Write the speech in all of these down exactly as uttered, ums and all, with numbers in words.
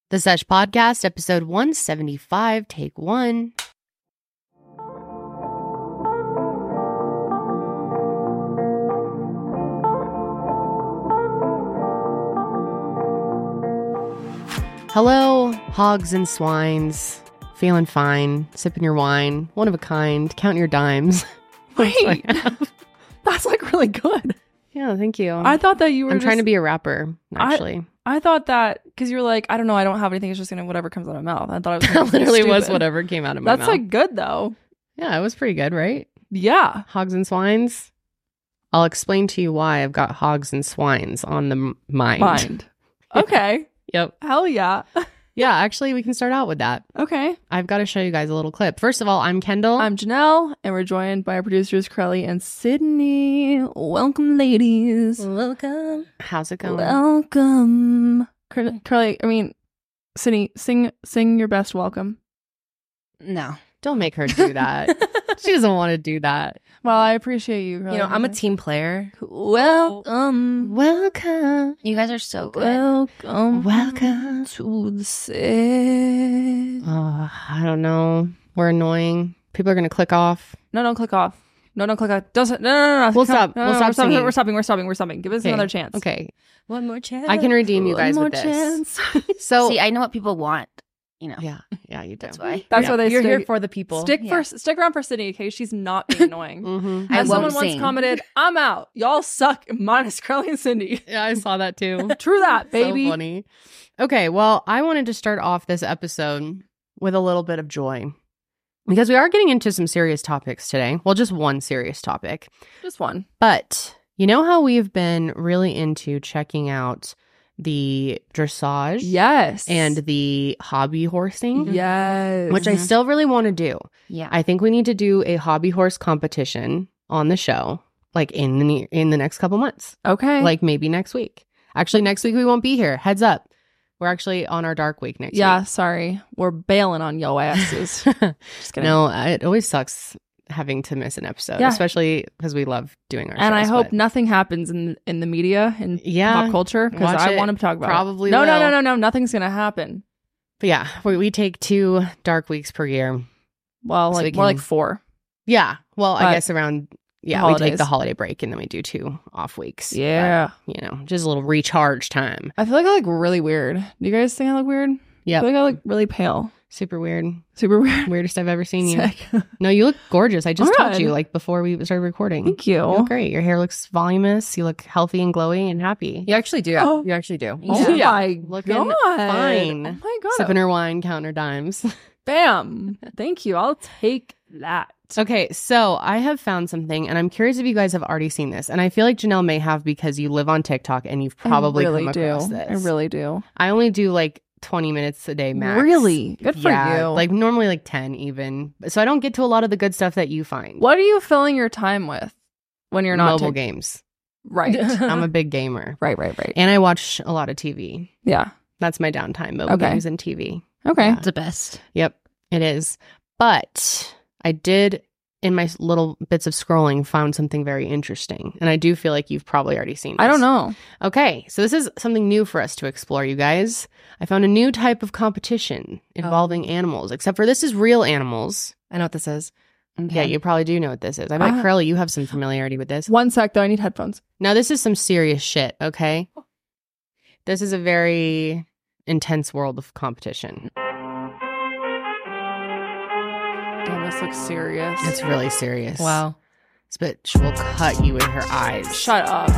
The Sesh Podcast, episode one seventy-five, take one. Hello, hogs and swines. Feeling fine, sipping your wine, one of a kind, counting your dimes. Wait, that's like really good. Yeah, thank you. I thought that you were I'm just, trying to be a rapper, actually. I, I thought that because you were like, I don't know, I don't have anything. It's just gonna whatever comes out of my mouth. I thought it was That literally was stupid. whatever came out of my That's mouth. like good though. Yeah, it was pretty good, right? Yeah. Hogs and swines. I'll explain to you why I've got hogs and swines on the m- mind. Mind. Okay. Yep. Hell yeah. Yeah, actually, we can start out with that. Okay. I've got to show you guys a little clip. First of all, I'm Kendall. I'm Janelle, and we're joined by our producers, Crelly and Sydney. Welcome, ladies. Welcome. How's it going? Welcome. Cre- Crelly, I mean, Sydney, sing sing your best welcome. No. Don't make her do that. She doesn't want to do that. Well, I appreciate you, Crelly. You know, I'm a team player. Welcome. Welcome. You guys are so good. Welcome. Welcome. to the set. Uh, I don't know. We're annoying. People are going to click off. No, don't click off. No, don't click off. Doesn't. No, no, no, no. We'll Come- stop. No, We'll no, stop We're stopping. singing. We're stopping. We're stopping. We're stopping. Give us Okay. another chance. Okay. One more chance. I can redeem you One guys more with this. chance. So, See, I know what people want. You know. yeah. Yeah, you do. That's why. That's Yeah. why they You're stick, here for the people. stick Yeah. for stick around for Sydney. Okay, she's not being annoying. Mm-hmm. I As won't someone once sing. commented, "I'm out. Y'all suck." Minus Crelly and Cindy. Yeah, I saw that too. True that, baby. So funny. Okay, well, I wanted to start off this episode with a little bit of joy because we are getting into some serious topics today. Well, just one serious topic. Just one. But you know how we've been really into checking out the dressage Yes. and the hobby horsing, yes. which I Mhm. still really want to do. Yeah. I think we need to do a hobby horse competition on the show, like in the ne- in the next couple months. okay. Like maybe next week. Actually, next week we won't be here. Heads up. We're actually on our dark week next yeah. week. Sorry, we're bailing on yo asses. Just kidding. No, it always sucks having to miss an episode, Yeah. especially because we love doing our and I shows, hope but- nothing happens in in the media and Yeah, pop culture because watch I it. want to talk about Probably it. No, no, will. no, no, no. Nothing's gonna happen. But yeah, we, we take two dark weeks per year. Well, So like we more can- like four. Yeah. Well, I But guess around, yeah, the we take holidays. the holiday break and then we do two off weeks. Yeah. But, you know, just a little recharge time. I feel like I look really weird. Do you guys think I look weird? I Yep. feel like I look really pale. Super weird. Super weird. Weirdest I've ever seen you. Sick. No, you look gorgeous. I just told Good. you like before we started recording. Thank you. You look great. Your hair looks voluminous. You look healthy and glowy and happy. You actually do. Oh. You actually do. Oh Yeah. my Looking god. fine. Oh my god. Sipping her wine, counting her dimes. Bam. Thank you. I'll take that. Okay, so I have found something, and I'm curious if you guys have already seen this. And I feel like Janelle may have because you live on TikTok and you've probably I really come do. across this. I really do. I only do like twenty minutes a day max. Really? Good for Yeah, you. Like normally like ten even. So I don't get to a lot of the good stuff that you find. What are you filling your time with when you're not Mobile Tik- games. Right. I'm a big gamer. right, right, right. And I watch a lot of T V. Yeah. That's my downtime, mobile Okay. games and T V. Okay. Yeah. It's the best. Yep, it is. But I did, in my little bits of scrolling, found something very interesting. And I do feel like you've probably already seen this. I don't know. Okay, so this is something new for us to explore, you guys. I found a new type of competition involving animals, except for this is real animals. I know what this is. Yeah, you probably do know what this is. I bet, Ah. Crowley, you have some familiarity with this. One sec though, I need headphones. Now, this is some serious shit, okay? This is a very intense world of competition. Damn, this looks serious. It's really serious. Wow. This bitch will cut you with her eyes. Shut up.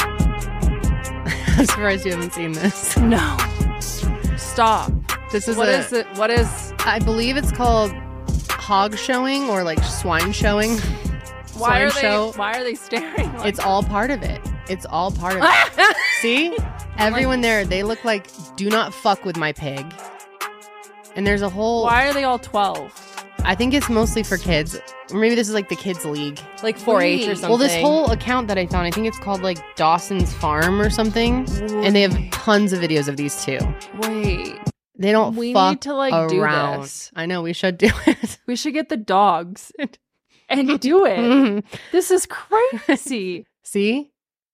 I'm surprised you haven't seen this. No. Stop. This is What a- is it? What is I believe it's called hog showing or like swine showing. why are Swine they show. why are they staring like It's all part of it. It's all part of it. See? Everyone there, they look like, do not fuck with my pig. And there's a whole, Why are they all twelve? I think it's mostly for kids. Or maybe this is like the kids league. Like four H or Wait. something. Well, this whole account that I found, I think it's called like Dawson's Farm or something. And they have tons of videos of these too. Wait. They don't We fuck need to like do around. this. I know, we should do it. We should get the dogs and do it. This is crazy. See?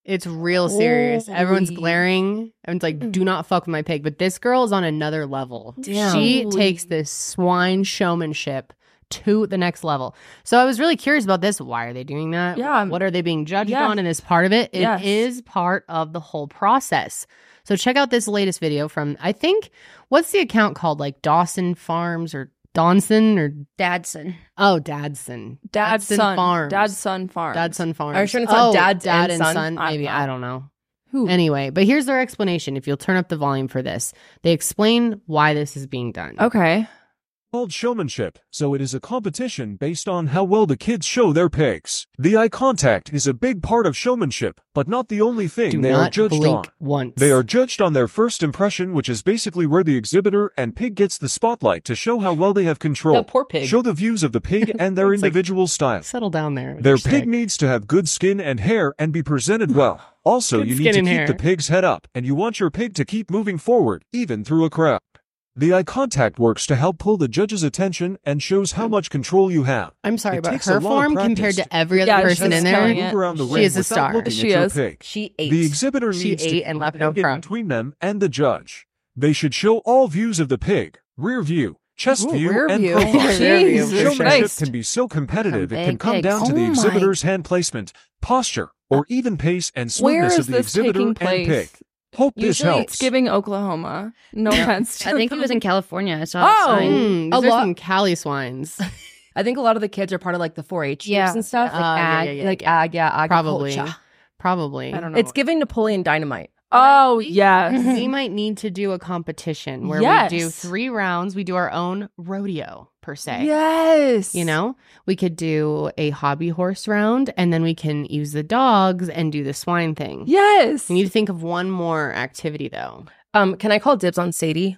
It's real serious. Everyone's Holy. glaring. Everyone's like, do not fuck with my pig. But this girl is on another level. Damn. She Holy. takes this swine showmanship to the next level. So I was really curious about this. Why are they doing that? Yeah. What are they being judged Yes. on? And this part of it, it Yes. is part of the whole process. So check out this latest video from, I think, what's the account called? Like Dawson Farms or Donson or, Dadson. oh, Dadson. Dad's Dadson son. Farms. Dad's son farm. Dad's Son Farms. Are you sure it's not oh, Dad's Dad and and Son? Son? I don't Maybe. know. I don't know. Who? Anyway, but here's their explanation. If you'll turn up the volume for this, they explain why this is being done. Okay. Called showmanship, so it is a competition based on how well the kids show their pigs. The eye contact is a big part of showmanship, but not the only thing Do they not are judged blink on. once. They are judged on their first impression, which is basically where the exhibitor and pig gets the spotlight to show how well they have control. That poor pig. Show the views of the pig and their It's like- individual style. Settle down there. with Their your pig stick. needs to have good skin and hair and be presented well. Also, Good you skin need to and keep hair. the pig's head up, and you want your pig to keep moving forward, even through a crowd. The eye contact works to help pull the judge's attention and shows how much control you have. I'm sorry, It but takes a her lot of form practice compared to- to every other Yeah, person she's in there, killing Move it. around the She ring is a without star. looking She at your is. pig. She ate. The exhibitor She needs ate to and keep left the no pig in crumb. between them and the judge. They should show all views of the pig: rear view, chest Ooh, view, rear and view. profile. Rear view, Jesus for sure. Showmanship Christ. can be so competitive Some it can big come pigs. down to Oh the my- exhibitor's hand placement, posture, or even pace and Where smoothness is of the this exhibitor taking and place? pig. Hope this Usually helps. it's giving Oklahoma. No offense. to I think it them. was in California. I saw Oh! a sign. Mm, A these are lot- some Cali swines. I think a lot of the kids are part of like the four H Yeah. groups and stuff. Uh, Like yeah, ag, yeah, yeah, like yeah. ag, yeah, Probably. agriculture. Probably. I don't know. It's giving Napoleon Dynamite. Oh, yes. We might need to do a competition where Yes. we do three rounds. We do our own rodeo, per se. Yes. You know, we could do a hobby horse round and then we can use the dogs and do the swine thing. Yes. We need to think of one more activity, though. Um, can I call dibs on Sadie?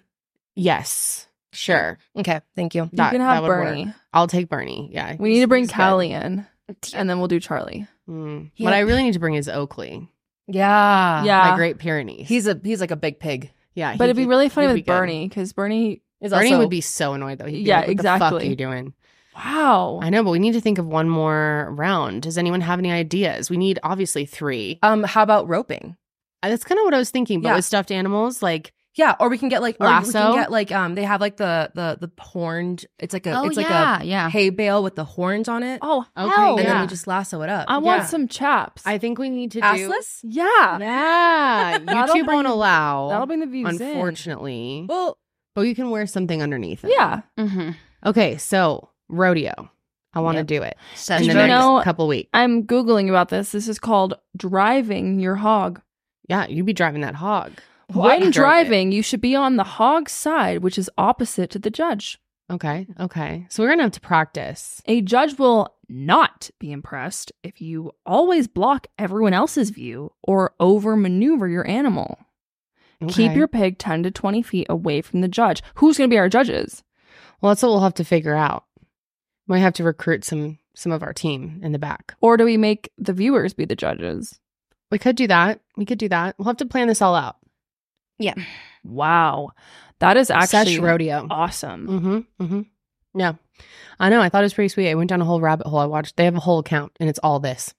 Yes, sure. Okay, thank you. You That- can that have would work. Bernie. I'll take Bernie. Yeah. We need he's- to bring he's good. Callie in, and then we'll do Charlie. Mm. Yeah. What I really need to bring is Oakley, Yeah, Yeah. my Great Pyrenees. He's a he's like a big pig. yeah, But he it'd be could- really funny he'd with be good. Bernie because Bernie Is Bernie also, would be so annoyed though. He'd be Yeah, like, what the fuck are exactly. you doing? Wow. I know, but we need to think of one more round. Does anyone have any ideas? We need obviously three. Um, how about roping? Uh, That's kind of what I was thinking. But Yeah. with stuffed animals, like Yeah, or we can get like or we Lasso? can get like um they have like the the the horned. It's like a Oh, it's like yeah, a yeah. hay bale with the horns on it. Oh, Okay, hell and yeah. then we just lasso it up. I want Yeah. some chaps. I think we need to do. Assless. yeah. Yeah, That'll YouTube bring won't the- allow. That'll bring the views in. unfortunately. Well, But you can wear something underneath it. Yeah. Mm-hmm. Okay, so rodeo. I want to Yep. do it Such in the you next know- couple weeks. I'm Googling about this. This is called driving your hog. Yeah, you'd be driving that hog. When I drove it. driving, you should be on the hog's side, which is opposite to the judge. Okay, okay. So we're gonna have to practice. A judge will not be impressed if you always block everyone else's view or over maneuver your animal. Keep Okay. your pig ten to twenty feet away from the judge. Who's going to be our judges? Well, that's what we'll have to figure out. We might have to recruit some some of our team in the back. Or do we make the viewers be the judges? We could do that. We could do that. We'll have to plan this all out. Yeah. Wow. That is actually Sesh rodeo. awesome. Mm-hmm. Mm-hmm. Yeah. I know. I thought it was pretty sweet. I went down a whole rabbit hole. I watched. They have a whole account, and it's all this.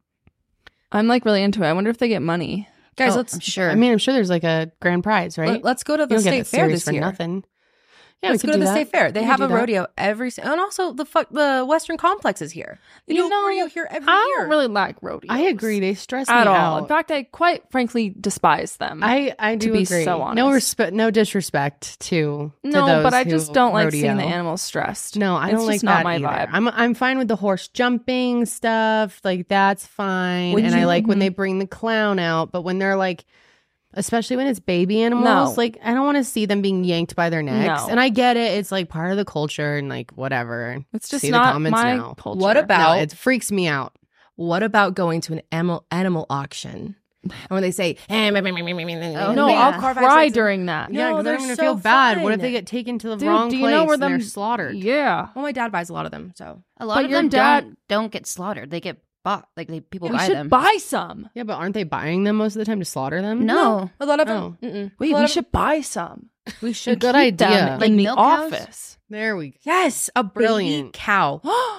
I'm like really into it. I wonder if they get money. guys, Oh, let's I'm sure. I mean, I'm sure there's like a grand prize, right? let, us go to You the don't get state that fair series this for year. nothing. Yeah, Let's we go could to do the that. state fair. They We have could a do that. rodeo every, s- and also the fuck the Western Complex is here. They You do know, rodeo here every I year. don't really like rodeos. I agree. They stress at me all. out. In fact, I quite frankly despise them. I I do to be agree. so No honest. respect, no disrespect to to no, those but I who just don't like seeing the rodeo. animals stressed. No, I It's don't like just not that my either. vibe. I'm I'm fine with the horse jumping stuff, like that's fine, When and I you- like when Mhm. they bring the clown out. But when they're like, especially when it's baby animals, No. like I don't want to see them being yanked by their necks. No. And I get it; it's like part of the culture and like whatever. It's just See the not comments my now. culture. What about- No, it freaks me out. What about going to an animal animal auction? And when they say, eh, meh, meh, meh, meh, meh, meh, Oh, no, yeah. I'll Carfax cry rates- during that. Yeah, No, because they're I'm gonna so feel bad. What if fun. they get taken to the Dude, wrong do you place know where and them they're slaughtered? Yeah. Well, my dad buys a lot of them, so A lot But of your them dad- don't, don't get slaughtered. They get bought. Like they people we buy should them. buy some. Yeah, but aren't they buying them most of the time to slaughter them? no. a lot of Oh. them. Mm-mm. Wait, A lot we of- should buy some. We should. Good Keep them idea. Like in the milk cows? office. There we go. Yes, a Brilliant. brilliant cow.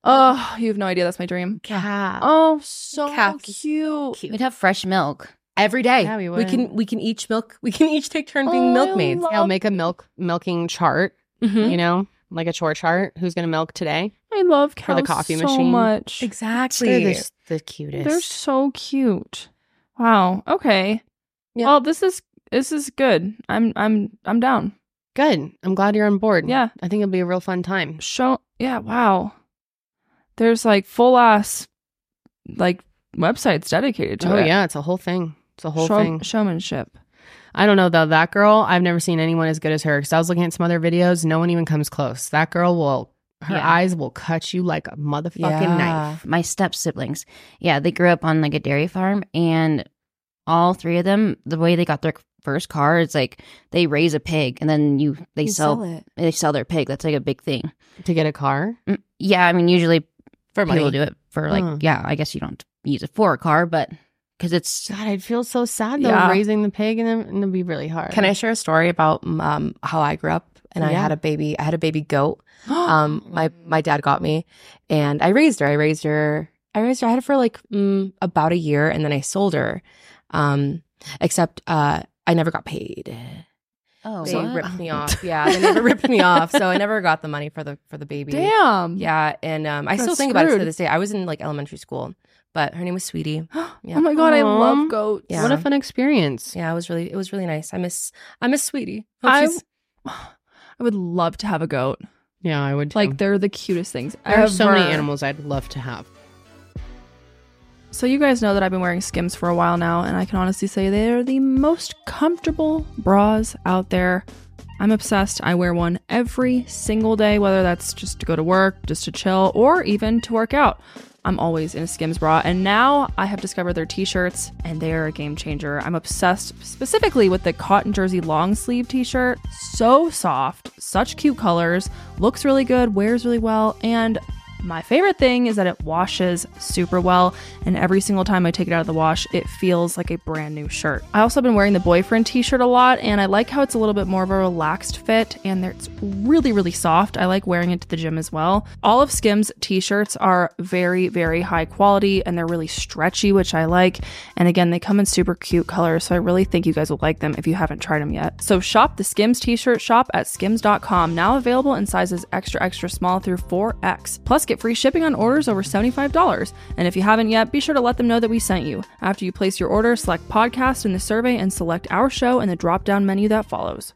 Oh, you have no idea. That's my dream. Calf. Oh, so Calf. cute. We'd have fresh milk. Every day. Yeah, we we would. can we can each milk. We can each take turn being Oh, I milkmaids. love- Yeah, I'll make a milk milking chart, Mhm. you know, like a chore chart. Who's going to milk today? I love For the cows coffee so machine. much. Exactly. They're the, the cutest. They're so cute. Wow. Okay. Yeah. Well, this is this is good. I'm I'm I'm down. Good. I'm glad you're on board. Yeah. I think it'll be a real fun time. Show. Yeah. Wow. There's like full ass like websites dedicated to Oh, it. yeah. It's a whole thing. It's a whole Show- thing. Showmanship. I don't know, though. That girl, I've never seen anyone as good as her because I was looking at some other videos. No one even comes close. That girl will, her Yeah. eyes will cut you like a motherfucking knife. My step siblings, yeah, they grew up on like a dairy farm, and all three of them, the way they got their first car is like they raise a pig, and then you they You sell, it they sell their pig. That's like a big thing. To get a car? Mm, Yeah, I mean, usually for people money. do it for like, Huh. yeah, I guess you don't use it for a car, but because it's God, I'd feel so sad, though, Yeah. raising the pig, and, then, and it'd be really hard. Can I share a story about um how I grew up? And I Yeah. had a baby. I had a baby goat. Um, my my dad got me, and I raised her. I raised her. I raised her. I had her for like mm, about a year, and then I sold her. Um, except uh, I never got paid. oh, They what? ripped me off. Yeah, they never ripped me off. So I never got the money for the for the baby. Damn. Yeah, and um, I Got still think about it to screwed. this day. I was in like elementary school, but her name was Sweetie. Yeah. Oh my god, I Aw. love goats. Yeah. What a fun experience. Yeah, it was really it was really nice. I miss I miss Sweetie. Hope I she's- I would love to have a goat. Yeah, I would too. Like they're the cutest things there are so many ever. animals I'd love to have. So you guys know that I've been wearing Skims for a while now, and I can honestly say they're the most comfortable bras out there. I'm obsessed. I wear one every single day, whether that's just to go to work, just to chill, or even to work out. I'm always in a Skims bra, and now I have discovered their t-shirts, and they are a game changer. I'm obsessed specifically with the cotton jersey long sleeve t-shirt. So soft, such cute colors, looks really good, wears really well, and my favorite thing is that it washes super well, and every single time I take it out of the wash, it feels like a brand new shirt. I also been wearing the boyfriend t-shirt a lot, and I like how it's a little bit more of a relaxed fit, and it's really, really soft. I like wearing it to the gym as well. All of Skims t-shirts are very, very high quality, and they're really stretchy, which I like. And again, they come in super cute colors, so I really think you guys will like them if you haven't tried them yet. So shop the Skims t-shirt shop at skims dot com, now available in sizes extra, extra small through four X. Plus, get free shipping on orders over seventy-five dollars. And if you haven't yet, be sure to let them know that we sent you. After you place your order, select podcast in the survey and select our show in the drop-down menu that follows.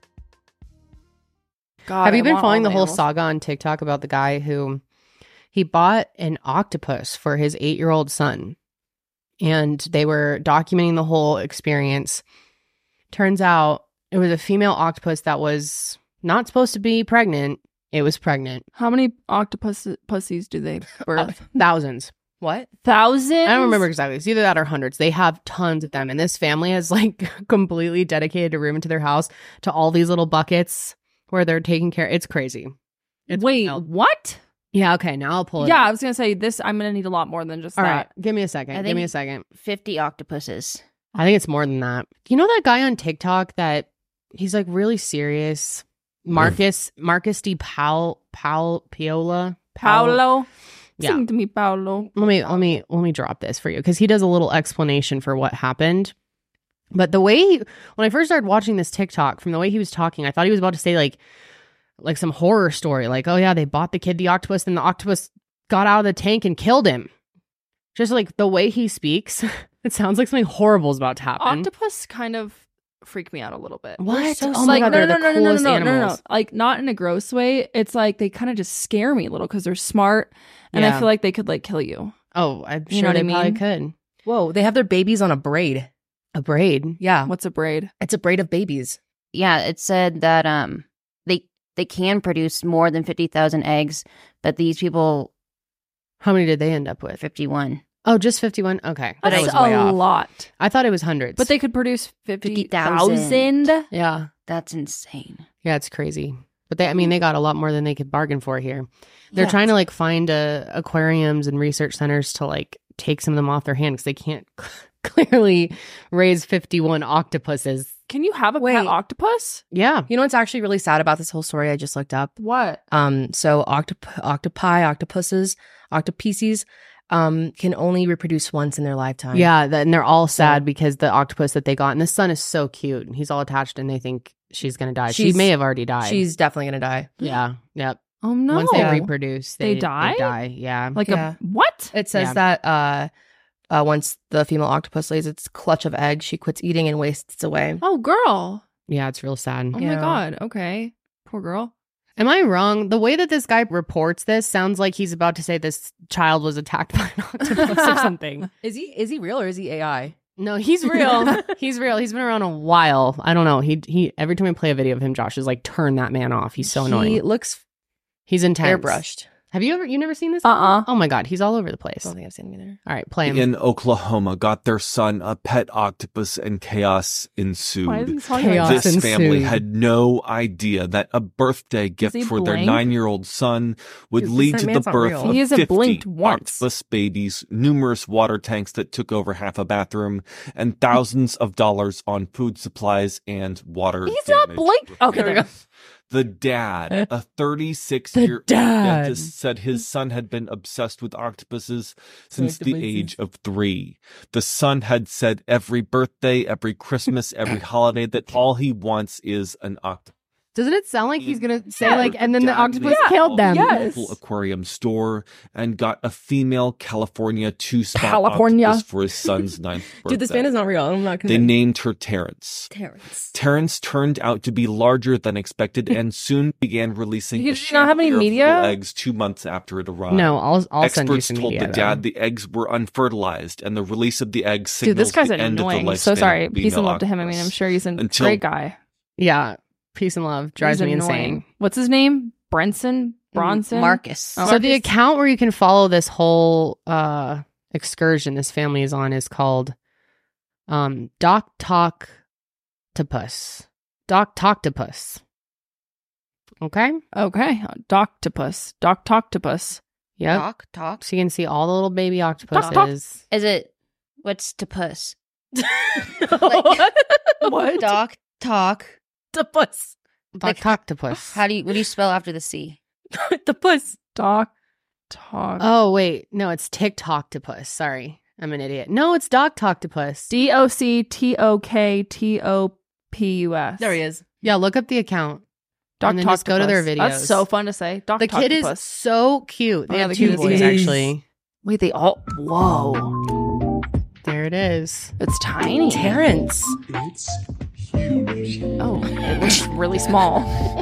God, Have you I been want following all the whole animals. saga on TikTok about the guy who he bought an octopus for his eight-year-old son, and they were documenting the whole experience. Turns out it was a female octopus that was not supposed to be pregnant. It was pregnant. How many octopus pussies do they birth? Thousands. what? Thousands? I don't remember exactly. It's either that or hundreds. They have tons of them. And this family has like completely dedicated a room into their house to all these little buckets where they're taking care. It's crazy. It's Wait, wild. what? Yeah, okay. Now I'll pull it. Yeah, up. I was gonna say this. I'm gonna need a lot more than just All that. right. Give me a second. I Give me a think- second. fifty octopuses. I think it's more than that. You know that guy on TikTok that he's like really serious? Marcus, Marcus D. Paul, Paul, Piola? Paolo, Yeah. sing to me, Paolo. Let me, let me, let me drop this for you because he does a little explanation for what happened. But the way, he, when I first started watching this TikTok, from the way he was talking, I thought he was about to say like, like some horror story. Like, oh yeah, they bought the kid the octopus and the octopus got out of the tank and killed him. Just like the way he speaks, it sounds like something horrible is about to happen. Octopus kind of freak me out a little bit. What? so Oh my like, god, no, they're no, the no, no, no, coolest no, no, no, no, animals. like not in a gross way. It's like they kind of just scare me a little because they're smart, and Yeah. I feel like they could like kill you. Oh, I'm You sure know what they I mean? probably could. Whoa, they have their babies on a braid. A braid. Yeah, What's a braid? it's a braid of babies. Yeah, it said that um they they can produce more than fifty thousand eggs, but these people How many did they end up with? fifty-one. Oh, just fifty-one? Okay. But That I- was That's way a off. lot. I thought it was hundreds. But they could produce fifty fifty thousand. thousand. Yeah. That's insane. Yeah, it's crazy. But they, I mean, they got a lot more than they could bargain for here. They're Yeah. trying to like find uh, aquariums and research centers to like take some of them off their hand because they can't clearly raised fifty-one octopuses. Can you have a Wait. pet octopus? Yeah. You know what's actually really sad about this whole story? I just looked up. What? Um, so octop- octopi, octopuses, octopecies, um, can only reproduce once in their lifetime. Yeah, th- and they're all sad So- because the octopus that they got, and the son is so cute, and he's all attached, and they think she's gonna die. she She's- may have already died. She's definitely gonna die. yeah, yep. Oh no. Once they Yeah. reproduce, They they, die? They die. Yeah. like Yeah. a what? It says Yeah. that uh, uh, once the female octopus lays its clutch of eggs, she quits eating and wastes away. Oh girl. Yeah, it's real sad. Oh Yeah. my god. Okay. Poor girl. Am I wrong? The way that this guy reports this sounds like he's about to say this child was attacked by an octopus or something. Is he is he real or is he A I? No, he's real. He's real. He's been around a while. I don't know. He he. Every time I play a video of him, Josh is like, turn that man off. He's so He annoying. looks He's intense. airbrushed. Have you ever? You never seen this? Uh-uh. Oh my god, he's all over the I place. don't think I've seen him either. All right, play him. In Oklahoma, got their son a pet octopus, and chaos ensued. Why is he talking Chaos like that? This family ensued. had no idea that a birthday gift he for their blinked? nine-year-old son would This lead to the man's not birth real. of He hasn't fifty blinked once. octopus babies, numerous water tanks that took over half a bathroom, and thousands of dollars on food supplies and water He's not damage blink- Okay, there we go. repairs. The dad, a thirty-six-year-old dad. dentist, said his son had been obsessed with octopuses since the Octopuses. age of three. The son had said every birthday, every Christmas, every holiday that all he wants is an octopus. Doesn't it sound like he's gonna say Yeah. like, and then the Dad octopus made killed a them? Yes. local aquarium store and got a female California two-spot California. octopus for his son's ninth birthday. Dude, this man is not real. I'm not They convinced. named her Terrence. Terrence. Terrence turned out to be larger than expected and soon began releasing He a did not have any share of media? little eggs two months after it arrived. No, I'll I'll send you Experts some told media. the though. dad the eggs were unfertilized, and the release of the eggs signals Dude, this guy's the end annoying. of the lifespan So sorry. of Peace and female love to him. I mean, I'm octopus. sure he's a Until- great guy. Yeah, peace and love drives He's me annoying. insane. What's his name? Brenson? Bronson? Marcus. Oh. So the Marcus- account where you can follow this whole uh excursion this family is on is called um Doc Talktopus. Doc Talktopus. Okay? Okay. Doctopus. Doc Talktopus. Yep. Talk, talk. So you can see all the little baby octopuses. talk. Is it what's to puss? What? What? Doc, talk. The puss. Doc Like, Talktopus. How do you what do you spell after the C? The puss. Doc Talk. Oh wait, no, it's TikToktopus. Sorry. I'm an idiot. No, it's Doc Talktopus. D O C T O K T O P U S. There he is. Yeah, look up the account. Doc And then just go to their Talktopus. That's videos. so fun to say. Doc The kid is Talktopus. so cute. They Oh, have the two kid is boys cute. actually. Wait, they all. Whoa. There it is. It's tiny. Terrence. Oh, it looks really small.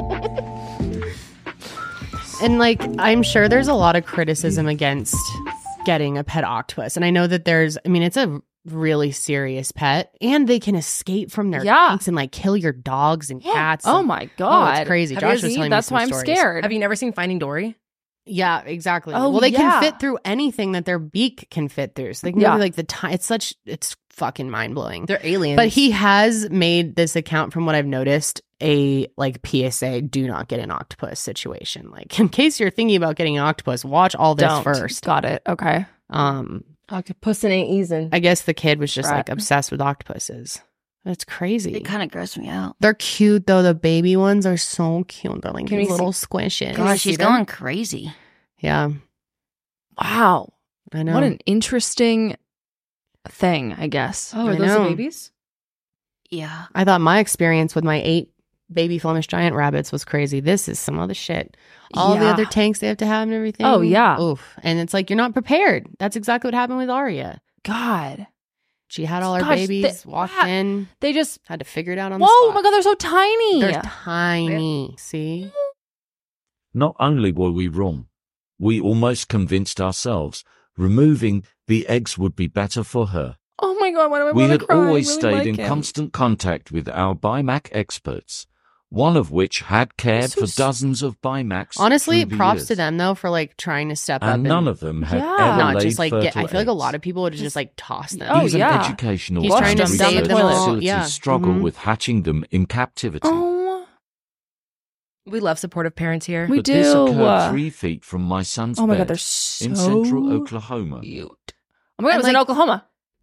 And like, I'm sure there's a lot of criticism against getting a pet octopus. And I know that there's, I mean, it's a really serious pet and they can escape from their Yeah. tanks and like kill your dogs and cats. Oh and- my Oh, god. it's crazy. Have Josh you was seen- telling me That's some why I'm stories. scared. Have you never seen Finding Dory? Yeah, exactly. Oh, well, they yeah. can fit through anything that their beak can fit through. So they can Yeah. go through like the time. It's such, it's fucking mind blowing. They're aliens. But he has made this account, from what I've noticed, a like P S A: do not get an octopus situation. Like, in case you're thinking about getting an octopus, watch all this Don't. first. Got it. Okay. Um, Octopus ain't easing. I guess the kid was just Right. like obsessed with octopuses. That's crazy. It kind of grossed me out. They're cute though. The baby ones are so cute. They're like Can we these see- little squishes. Can we Gosh, see she's them? going crazy. Yeah, Wow. I know. What an interesting thing, I guess. Oh, I are those know. the babies? Yeah. I thought my experience with my eight baby Flemish giant rabbits was crazy. This is some other shit. All the Yeah. other tanks they have to have and everything. Oh, yeah. Oof. And it's like, you're not prepared. That's exactly what happened with Aria. God. She had all her Gosh, babies, they- walked wow. in, They just. had to figure it out on the Whoa, spot. my god, they're so tiny. They're tiny. See? Not only were we wrong, we almost convinced ourselves removing the eggs would be better for her. Oh my god, why do I We want had to cry? I always really stayed like in him. constant contact with our BIMAC experts, one of which had cared So for s- dons of BIMACs. Honestly, through the props years, to them though for like trying to step up And and none of them had Yeah. ever not laid just like get. I fertile feel like a eggs. lot of people would just like toss them. Oh, Even yeah. educational He's trying to research save them all, facilities yeah. struggle Mhm. with hatching them in captivity. Oh, We love supportive parents here. we but this do. occurred three feet from my son's Oh my bed god, they're so in central Oklahoma. cute. Oh my god, it And, was in like, Oklahoma.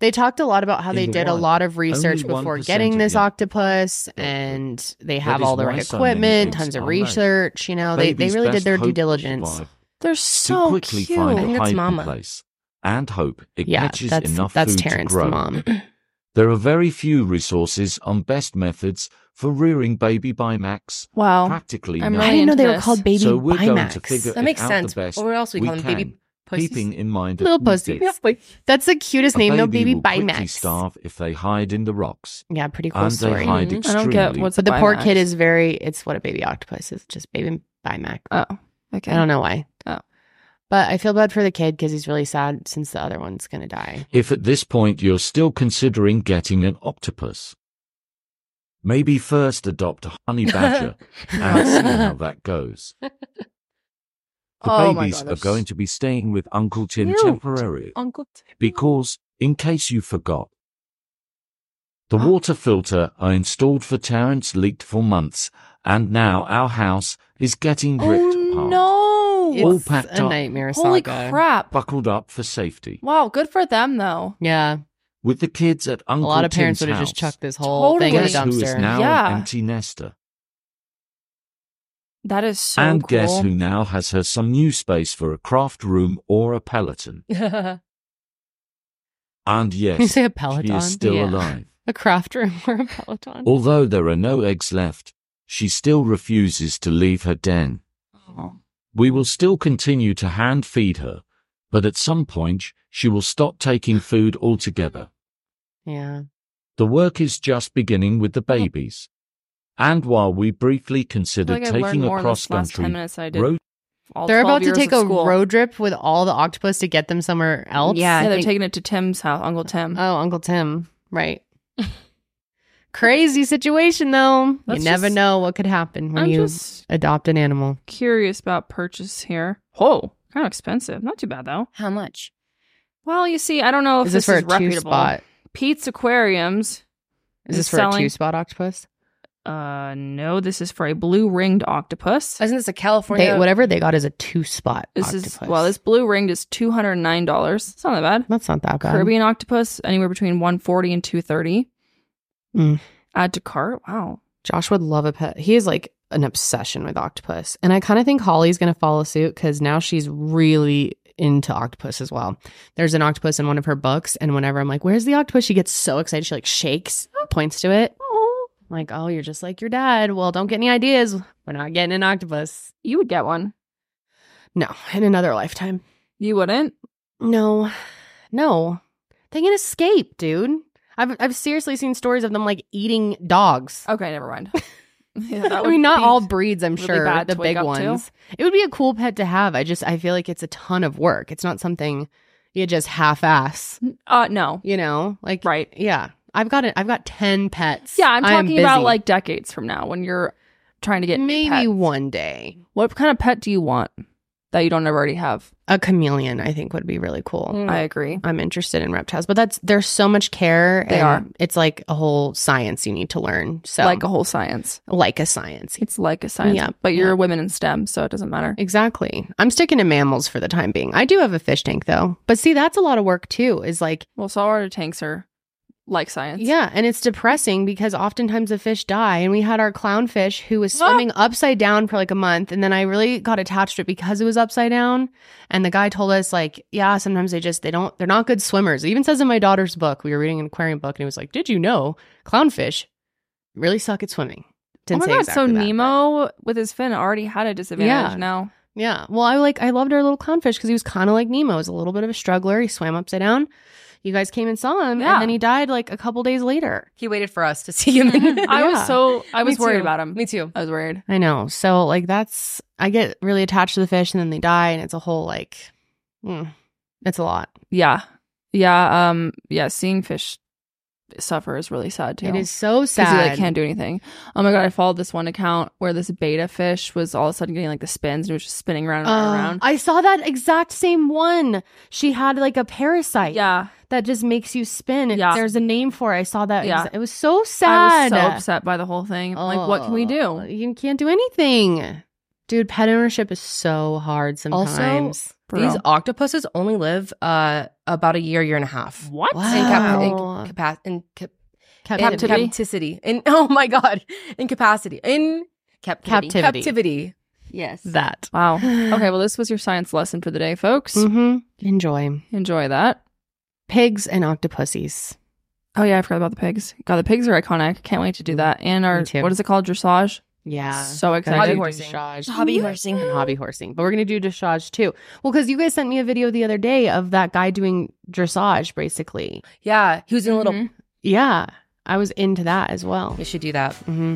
They talked a lot about how In they the did a wild, lot of research only before one percent getting of this young- octopus, and they have is all the why right so many equipment, eggs tons of are laid. research. You know, they they Baby's really did best their due hope to diligence. survive, They're to so quickly cute. find I a think that's hiding Mama. place and hope it Yeah, catches that's enough that's food Terrence, to grow. the mom. There are very few resources on best methods for rearing baby Bimax. Wow. Practically I'm none. I really didn't know into they were this. called baby So we're going to Bimax. figure That makes it out sense. the best Or what else we call them? Baby can, pussies? keeping in mind a Little few pussies. things. That's the cutest A name, though, baby baby will quickly Bimax. starve if they hide in the rocks, Yeah, pretty cool and they story. hide Mhm. extremely. I don't get what's But a the poor Bimax. kid is very. It's what a baby octopus is. Just baby Bimax. Oh, okay. I don't know why. Oh. But I feel bad for the kid because he's really sad since the other one's gonna die. If at this point you're still considering getting an octopus, maybe first adopt a honey badger and see how that goes. The Oh my babies God, are that's- going to be staying with Uncle Tim Cute. temporarily Uncle Tim. because, in case you forgot, the water filter I installed for Terrence leaked for months, and now our house is getting ripped Oh apart. no! All It's packed a up. nightmare Holy saga. crap! Buckled up for safety. Wow, good for them though. Yeah, With the kids at a Uncle lot of parents Tim's would have just house, chucked this whole thing in a guess who is dumpster. now Yeah. an empty nester? That is so and cool. guess who now has her some new space for a craft room or a Peloton? And yes, You say a she Peloton? is still Yeah. alive. A craft room or a Peloton? Although there are no eggs left, she still refuses to leave her den. Oh. We will still continue to hand feed her, but at some point she will stop taking food altogether. Yeah. The work is just beginning with the babies. And while we briefly I feel considered like I've learned taking more a in this last ten cross-country minutes than I did road all They're twelve about to years take of a school. road trip with all the octopus to get them somewhere else. Yeah, Yeah, I they're think- taking it to Tim's house, Uncle Tim. Oh, Uncle Tim. Right. Crazy situation, though. Let's you never just- know what could happen when I'm you just adopt an animal. curious about purchase here. Whoa, kind of expensive. Not too bad though. How much? Well, you see, I don't know if Is this, this, for is a two reputable. spot? Pete's Aquariums. Is is this for selling- a two spot octopus? Uh, no, this is for a blue ringed octopus. Isn't this a California? They, whatever they got is a two spot This octopus. is well, this blue ringed is two hundred nine dollars. It's not that bad. That's not that bad. Caribbean octopus anywhere between one forty and two thirty. Mm. Add to cart. Wow. Josh would love a pet. He has like an obsession with octopus. And I kind of think Holly's going to follow suit because now she's really into octopus as well. There's an octopus in one of her books. And whenever I'm like, where's the octopus? She gets so excited. She like shakes, points to it. I'm like, oh, you're just like your dad. Well, don't get any ideas. We're not getting an octopus. You would get one. No, in another lifetime. You wouldn't? No, no. They can escape, dude. I've I've seriously seen stories of them like eating dogs. Okay, never mind. Yeah, that I would mean, not be all breeds, I'm really sure. bad The to wake big up to. ones. It would be a cool pet to have. I just I feel like it's a ton of work. It's not something you just half ass. Uh, no. You know, like Right. Yeah, I've got it. I've got ten pets. Yeah, I'm I am talking about busy. like decades from now when you're trying to get maybe pets. one day. What kind of pet do you want that you don't already have? A chameleon, I think, would be really cool. Mm. I agree. I'm interested in reptiles, but that's there's so much care. They and are. It's like a whole science you need to learn. So Like a whole science. like a science. It's like a science. Yeah, But you're yeah. a women in STEM, so it doesn't matter. Exactly. I'm sticking to mammals for the time being. I do have a fish tank though. But see, that's a lot of work too. Is like, Well, saltwater tanks are like science. yeah, and it's depressing because oftentimes the fish die. And we had our clownfish who was Ah! swimming upside down for like a month. And then I really got attached to it because it was upside down. And the guy told us, like, yeah, sometimes they just, they don't, they're not good swimmers. It even says in my daughter's book, we were reading an aquarium book, and he was like, did you know clownfish really suck at swimming? Oh Didn't my say god, exactly so that, Nemo with his fin already had a disadvantage Yeah. now. but- Yeah. Well, I like, I loved our little clownfish because he was kind of like Nemo. He was a little bit of a struggler. He swam upside down. You guys came and saw him, Yeah. and then he died like a couple days later. He waited for us to see him. I Yeah. was so I Me was worried too. about him. Me too. I was worried. I know. So like that's I get really attached to the fish and then they die and it's a whole like mm, it's a lot. Yeah. Yeah, um yeah, seeing fish suffer is really sad too. It is so 'Cause sad. you like can't do anything. Oh my god, I followed this one account where this beta fish was all of a sudden getting like the spins and it was just spinning around and Uh, around. I saw that exact same one. She had like a parasite Yeah. that just makes you spin. And Yeah. There's a name for it. I saw that. Yeah. exa- It was so I sad. was so upset by the whole thing. I'm like, what can we Oh, do? You can't do anything. Dude, pet ownership is so hard sometimes. For These real. octopuses only live uh about a year, year and a half. What? In, cap- Wow. in, capa- in, cap- Captivity. in captivity. In oh my god, in capacity. In Captivity. Captivity. captivity. Yes. That. Wow. Okay, well, this was your science lesson for the day, folks. Mm-hmm. Enjoy. Enjoy that. Pigs and octopuses. Oh, yeah, I forgot about the pigs. God, the pigs are iconic. Can't wait to do that. And our, Me too. what is it called? Dressage? Yeah. So excited. Hobby Gotta do horsing. dressage. Hobby horsing. And hobby horsing. But we're going to do dressage too. Well, because you guys sent me a video the other day of that guy doing dressage, basically. Yeah, he was in a little. Mhm. Yeah. I was into that as well. We should do that. Mm-hmm.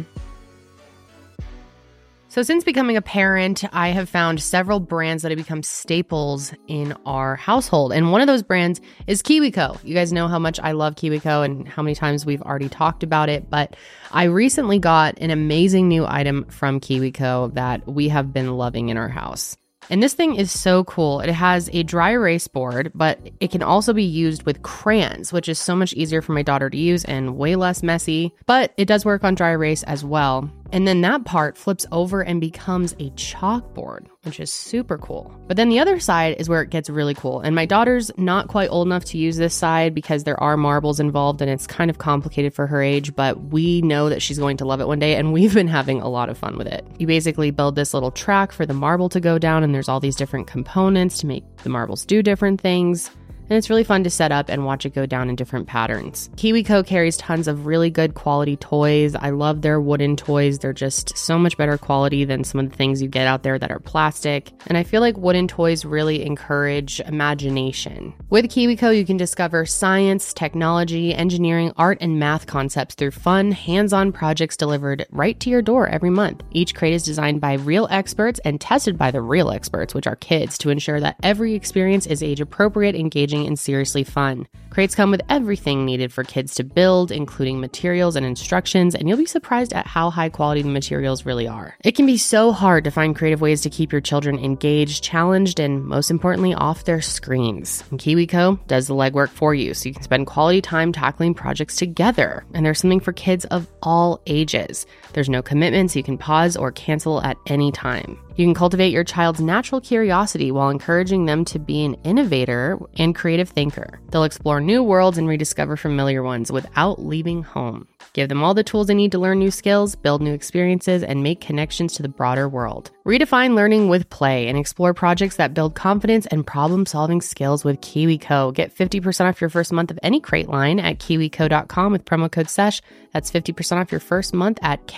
So since becoming a parent, I have found several brands that have become staples in our household. And one of those brands is KiwiCo. You guys know how much I love KiwiCo and how many times we've already talked about it. But I recently got an amazing new item from KiwiCo that we have been loving in our house. And this thing is so cool. It has a dry erase board, but it can also be used with crayons, which is so much easier for my daughter to use and way less messy. But it does work on dry erase as well. And then that part flips over and becomes a chalkboard, which is super cool. But then the other side is where it gets really cool. And my daughter's not quite old enough to use this side because there are marbles involved and it's kind of complicated for her age, but we know that she's going to love it one day and we've been having a lot of fun with it. You basically build this little track for the marble to go down and there's all these different components to make the marbles do different things. And it's really fun to set up and watch it go down in different patterns. KiwiCo carries tons of really good quality toys. I love their wooden toys. They're just so much better quality than some of the things you get out there that are plastic. And I feel like wooden toys really encourage imagination. With KiwiCo, you can discover science, technology, engineering, art, and math concepts through fun, hands-on projects delivered right to your door every month. Each crate is designed by real experts and tested by the real experts, which are kids, to ensure that every experience is age-appropriate, engaging, and seriously fun. Crates come with everything needed for kids to build, including materials and instructions, and you'll be surprised at how high quality the materials really are. It can be so hard to find creative ways to keep your children engaged, challenged, and most importantly, off their screens. And KiwiCo does the legwork for you, so you can spend quality time tackling projects together. And there's something for kids of all ages. There's no commitment, so you can pause or cancel at any time. You can cultivate your child's natural curiosity while encouraging them to be an innovator and creative thinker. They'll explore new worlds and rediscover familiar ones without leaving home. Give them all the tools they need to learn new skills, build new experiences, and make connections to the broader world. Redefine learning with play and explore projects that build confidence and problem-solving skills with KiwiCo. Get fifty percent off your first month of any crate line at kiwico dot com with promo code SESH. That's fifty percent off your first month at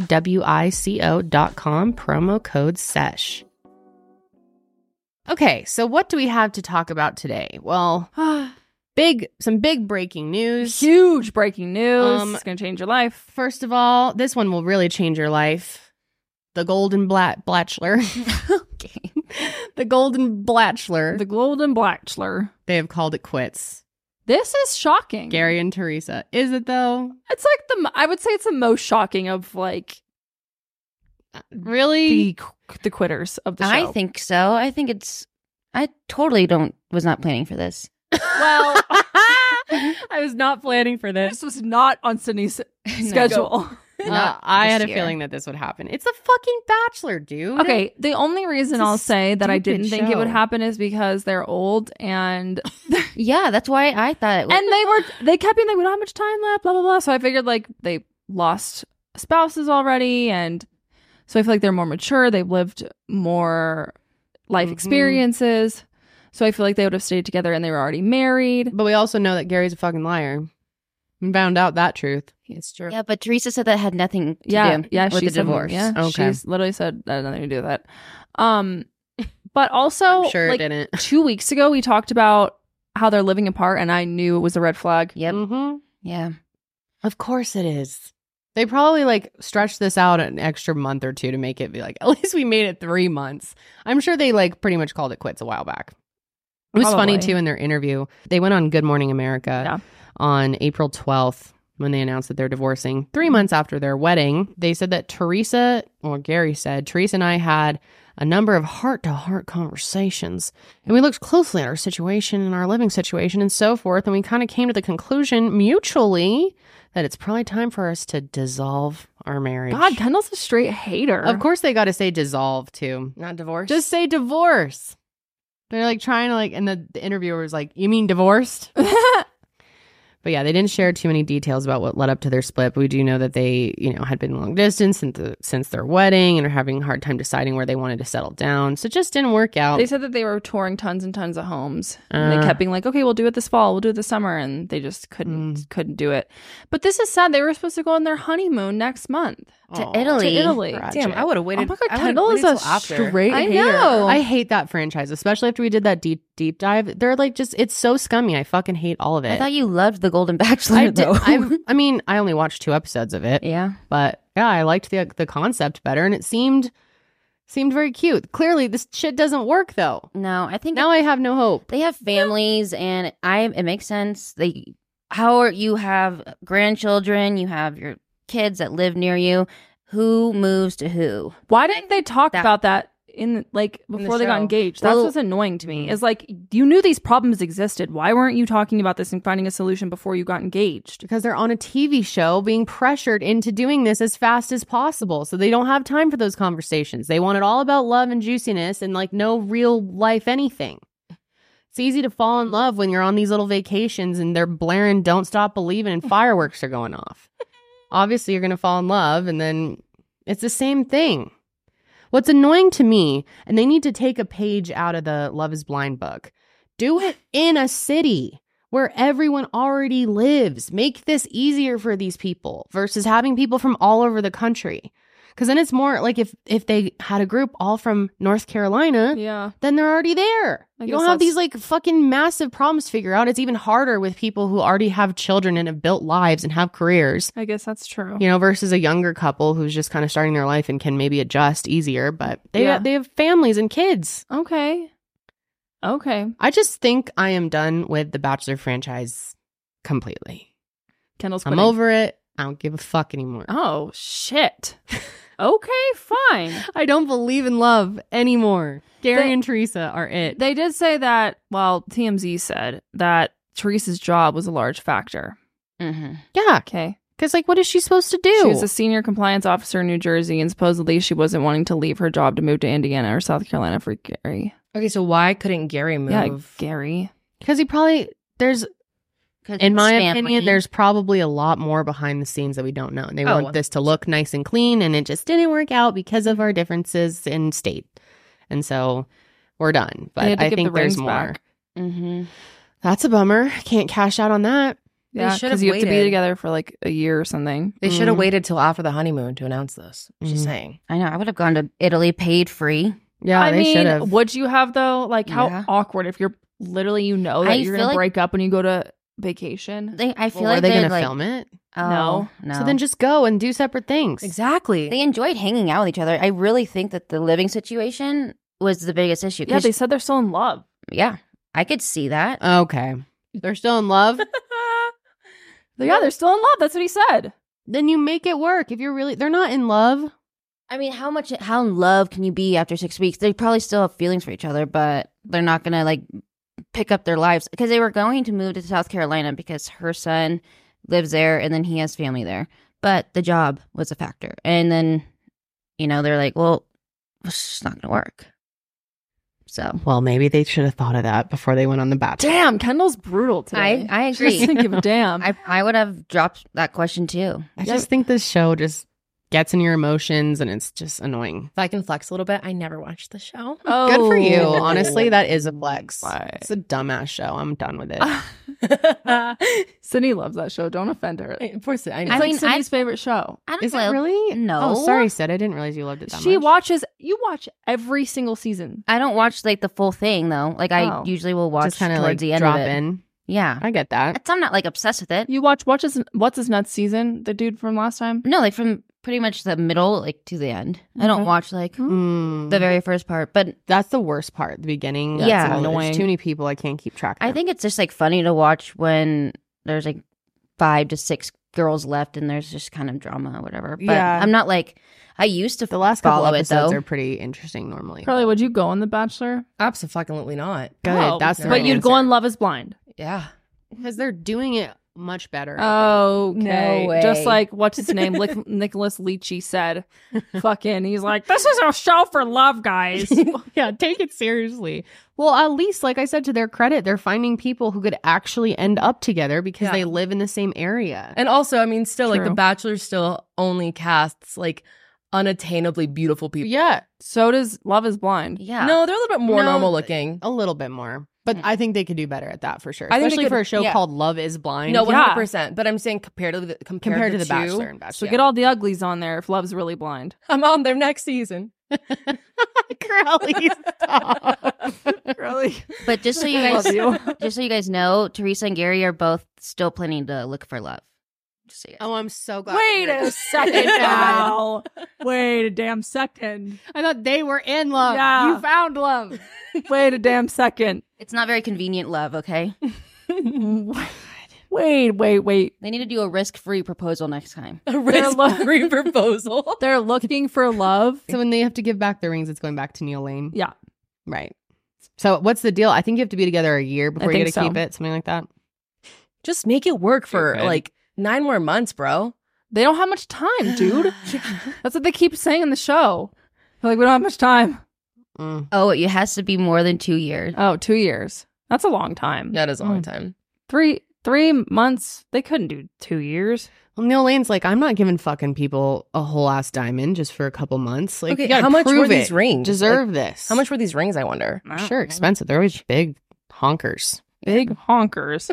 kiwico dot com, promo code SESH. Okay, so what do we have to talk about today? Well, big, some big breaking news. Huge breaking news. Um, it's going to change your life. First of all, this one will really change your life. The Golden Blat Blatchler. Okay. The Golden Blatchler. The Golden Blatchler. They have called it quits. This is shocking. Gary and Teresa. Is it though? It's like the, I would say it's the most shocking of like Really? the, the quitters of the show. I think so. I think it's. I totally don't. Was not planning for this. Well, I was not planning for this. this was not on Sydney's schedule. Uh, Not I had this a year. feeling that this would happen. It's the fucking Bachelor, dude. Okay, the only reason It's a I'll say that I stupid didn't think it would show. happen is because they're old and Yeah, that's why I thought it was. and they were they kept being like, we don't have much time left, blah blah blah. So I figured like they lost spouses already, and so I feel like they're more mature. They've lived more life Mhm. experiences. So I feel like they would have stayed together, and they were already married. But we also know that Gary's a fucking liar. We found out that truth. It's true. yeah, but Teresa said that had nothing to yeah, do yeah, with she the said- divorce. Yeah, Okay. she's literally said that had nothing to do with that. Um, but also, I'm sure like, it didn't. two weeks ago, we talked about how they're living apart, and I knew it was a red flag. Yep. Mm-hmm. Yeah. Of course it is. They probably like stretched this out an extra month or two to make it be like, at least we made it three months. I'm sure they like pretty much called it quits a while back. It was funny Probably. too in their interview. They went on Good Morning America Yeah. on April twelfth when they announced that they're divorcing. Three months after their wedding, they said that Teresa, or Gary said, Teresa and I had a number of heart-to-heart conversations, and we looked closely at our situation and our living situation and so forth, and we kind of came to the conclusion mutually that it's probably time for us to dissolve our marriage. God, Kendall's a straight hater. Of course they got to say dissolve too. Not divorced. Just say divorce. They're like trying to like, and the, the interviewer was like, "You mean divorced?" But yeah, they didn't share too many details about what led up to their split. But we do know that they, you know, had been long distance since the, since their wedding and are having a hard time deciding where they wanted to settle down. So it just didn't work out. They said that they were touring tons and tons of homes. And Uh. they kept being like, okay, we'll do it this fall. We'll do it this summer. And they just couldn't Mm. couldn't do it. But this is sad. They were supposed to go on their honeymoon next month. To Aw, Italy. To Italy. tragic. Damn, I would have waited. Oh my God, I would've Kendall is waited a till after. straight I hater. know. I hate that franchise, especially after we did that deep deep dive. They're like just, it's so scummy. I fucking hate all of it. I thought you loved The Golden Bachelor, I did. though. I'm, I mean, I only watched two episodes of it. yeah. But yeah, I liked the the concept better, and it seemed seemed very cute. Clearly, this shit doesn't work though. No, I think Now I have no hope. they have families, and I it makes sense. They how are you have grandchildren, you have your kids that live near you. Who moves to who? Why didn't they talk That- about that in like the before they got show. engaged? That's Well- what's annoying to me. Is like you knew these problems existed. Why weren't you talking about this and finding a solution before you got engaged? Because they're on a T V show being pressured into doing this as fast as possible. So they don't have time for those conversations. They want it all about love and juiciness and like no real life anything. It's easy to fall in love when you're on these little vacations and they're blaring Don't Stop Believing and fireworks are going off. Obviously, you're going to fall in love and then it's the same thing. What's annoying to me, and they need to take a page out of the Love is Blind book, do it in a city where everyone already lives. Make this easier for these people versus having people from all over the country. Because then it's more like if if they had a group all from North Carolina, Yeah. then they're already there. I you guess don't have that's- these like fucking massive problems to figure out. It's even harder with people who already have children and have built lives and have careers, I guess that's true. you know, versus a younger couple who's just kind of starting their life and can maybe adjust easier. But they Yeah. they have families and kids. Okay. Okay. I just think I am done with the Bachelor franchise completely. Kendall's I'm quitting. over it. I don't give a fuck anymore. Oh shit. Okay, fine. I don't believe in love anymore. Gary They- and Teresa are it. They did say that, well, T M Z said that Teresa's job was a large factor. Mm-hmm. Yeah, Okay. because like, what is she supposed to do? She was a senior compliance officer in New Jersey, and supposedly she wasn't wanting to leave her job to move to Indiana or South Carolina for Gary. Okay, so why couldn't Gary move? Yeah, Gary. Because he probably there's, in my opinion, there's probably a lot more behind the scenes that we don't know, and they Oh. want this to look nice and clean, and it just didn't work out because of our differences in state, and so we're done. They had But to I give think the there's rings more. back. Mm-hmm. That's a bummer. Can't cash out on that. They Yeah, should because have you have to be waited. together for like a year or something. They should have Mhm. waited till after the honeymoon to announce this. Just Mhm. saying. I know. I would have gone to Italy paid free. Yeah, I they should mean, have. would you have though? Like, how Yeah. awkward if you're literally you know that I you're feel gonna like- break up when you go to vacation. They, I feel Well, like are they they're going to like, film it? Oh, No. no. So then just go and do separate things. Exactly. They enjoyed hanging out with each other. I really think that the living situation was the biggest issue. Yeah, 'Cause- they said they're still in love. yeah, I could see that. Okay. They're still in love. Yeah, they're still in love. That's what he said. Then you make it work. If you're really, they're not in love. I mean, how much, how in love can you be after six weeks? They probably still have feelings for each other, but they're not going to like pick up their lives because they were going to move to South Carolina because her son lives there and then he has family there. But the job was a factor. And then, you know, they're like, well, it's just not going to work. So Well, maybe they should have thought of that before they went on the Bachelor. Damn, Kendall's brutal today. I, I She doesn't agree. give a damn. I, I would have dropped that question too. I just think this show just gets in your emotions and it's just annoying. If I can flex a little bit, I never watched the show. oh. Good for you. Honestly, that is a flex. Why? It's a dumbass show. I'm done with it. Sydney loves that show. Don't offend her. It's Of course, I I know. like mean, Sydney's favorite show. I don't Is know. it really? No. Oh, sorry, Sid. I didn't realize you loved it that She much. watches. You watch every single season. I don't watch like the full thing though. Like I Oh. usually will watch Just kind of towards like the end drop of it. in. Yeah. I get that. It's, I'm not like obsessed with it. You watch watch his, what's his nuts season? The dude from last time. No, like from pretty much the middle like to the end. I don't Okay. watch like Mm. the very first part, but That's the worst part. The beginning. Yeah. That's Annoying. There's too many people. I can't keep track of I them. think it's just like funny to watch when there's like five to six girls left and there's just kind of drama or whatever. But Yeah. I'm not like I used to the last couple follow it episodes though. are pretty interesting normally. Carly, would you go on The Bachelor? Absolutely not. Good. Oh, That's the but right you'd go answer. on Love Is Blind. Yeah. Because they're doing it much better. Okay. No way. Just like, what's his name? Lick- Nicholas Leachy said. Fucking, he's like, this is a show for love, guys. Yeah, take it seriously. Well, at least, like I said, to their credit, they're finding people who could actually end up together because Yeah. they live in the same area. And also, I mean, still, like, True. The Bachelor still only casts, like, unattainably beautiful people. Yeah, So does Love is Blind. Yeah. No, they're a little bit more No, normal looking. a little bit more. But I think they could do better at that for sure. I think they Especially could- for a show yeah. called Love is Blind. No, Yeah. one hundred percent. But I'm saying compared to the, compared compared to the two, Bachelor and Bachelor. So get all the uglies on there if Love's really blind. I'm on their next season. Crowley, stop. Really? But just so you I guys, love you. just so you guys know, Teresa and Gary are both still planning to look for love. Just so you guys Oh, I'm so glad. Wait to hear a this. second now. Wait a damn second. I thought they were in love. Yeah. You found love. Wait a damn second. It's not very convenient love, okay? Wait, wait, wait. They need to do a risk-free proposal next time. A risk-free proposal. They're looking for love. So when they have to give back the rings, it's going back to Neil Lane. Yeah. Right. So what's the deal? I think you have to be together a year before you think get to so. keep it, something like that. Just make it work for, Stupid. like, nine more months, bro. They don't have much time, dude. That's what they keep saying in the show. They're like, we don't have much time. Mm. Oh, it has to be more than two years. Oh, two years. That's a long time. That is a long Mm. time. Three three months. They couldn't do two years. Well, Neil Lane's like, I'm not giving fucking people a whole ass diamond just for a couple months. Like, Okay, you gotta how much prove were these it. rings? Deserve this. How much were these rings, I wonder? Sure, expensive. They're always big honkers. Big honkers.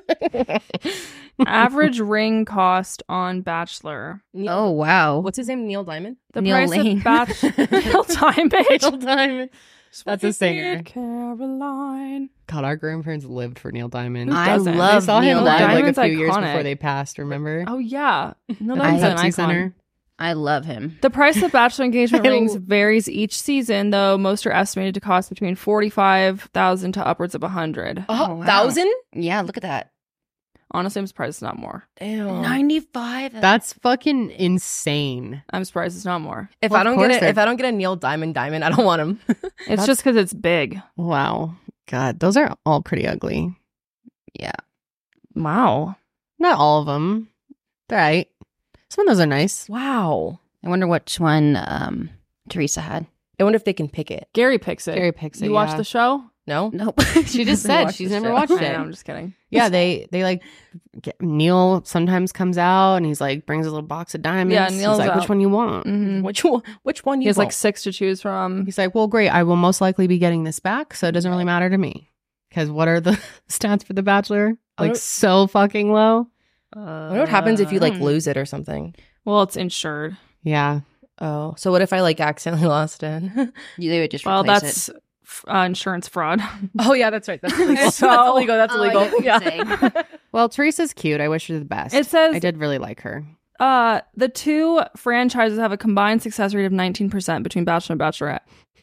Average ring cost on Bachelor. Oh, wow. What's his name? Neil Diamond? The Neil price Lane. of Bachelor. Neil Diamond. Diamond. That's a singer. Caroline. God, our grandparents lived for Neil Diamond. Who I doesn't? love They saw Neil him live like Diamond's a few years iconic. before they passed, remember? Oh yeah. Neil I- Diamond's an Pepsi icon. Center. I love him. The price of Bachelor engagement I rings l- varies each season, though most are estimated to cost between forty-five thousand to upwards of a hundred. Oh, wow. Thousand? Yeah, look at that. Honestly, I'm surprised it's not more. Damn. ninety-five. That's fucking insane. I'm surprised it's not more. If Well, I of don't course get it, they're- if I don't get a Neil Diamond diamond, I don't want him. It's That's- just because it's big. Wow. God, those are all pretty ugly. Yeah. Wow. Not all of them. They're right. Some of those are nice. Wow. I wonder which one um, Teresa had. I wonder if they can pick it. Gary picks it. Gary picks it. You watch yeah. the show? No? Nope. She just said she's never watched I it. know, I'm just kidding. Yeah, they they like get, Neil sometimes comes out and he's like brings a little box of diamonds. Yeah, He's Neil's like, out. which one you want? Mhm. Which one? Which one He you has like want? six to choose from. He's like, well, great. I will most likely be getting this back, so it doesn't really matter to me. Because what are the stats for The Bachelor? I Like don't- so fucking low. I wonder what happens if you like Hmm. lose it or something. Well, it's insured. Yeah. Oh, so what if I like accidentally lost it? They would just Well, replace that's f- uh, insurance fraud. oh yeah, that's right. That's illegal. So- that's illegal. That's Oh, I illegal. get what Yeah. you're saying. Well, Teresa's cute. I wish her the best. It says I did really like her. uh, the two franchises have a combined success rate of nineteen percent between Bachelor and Bachelorette.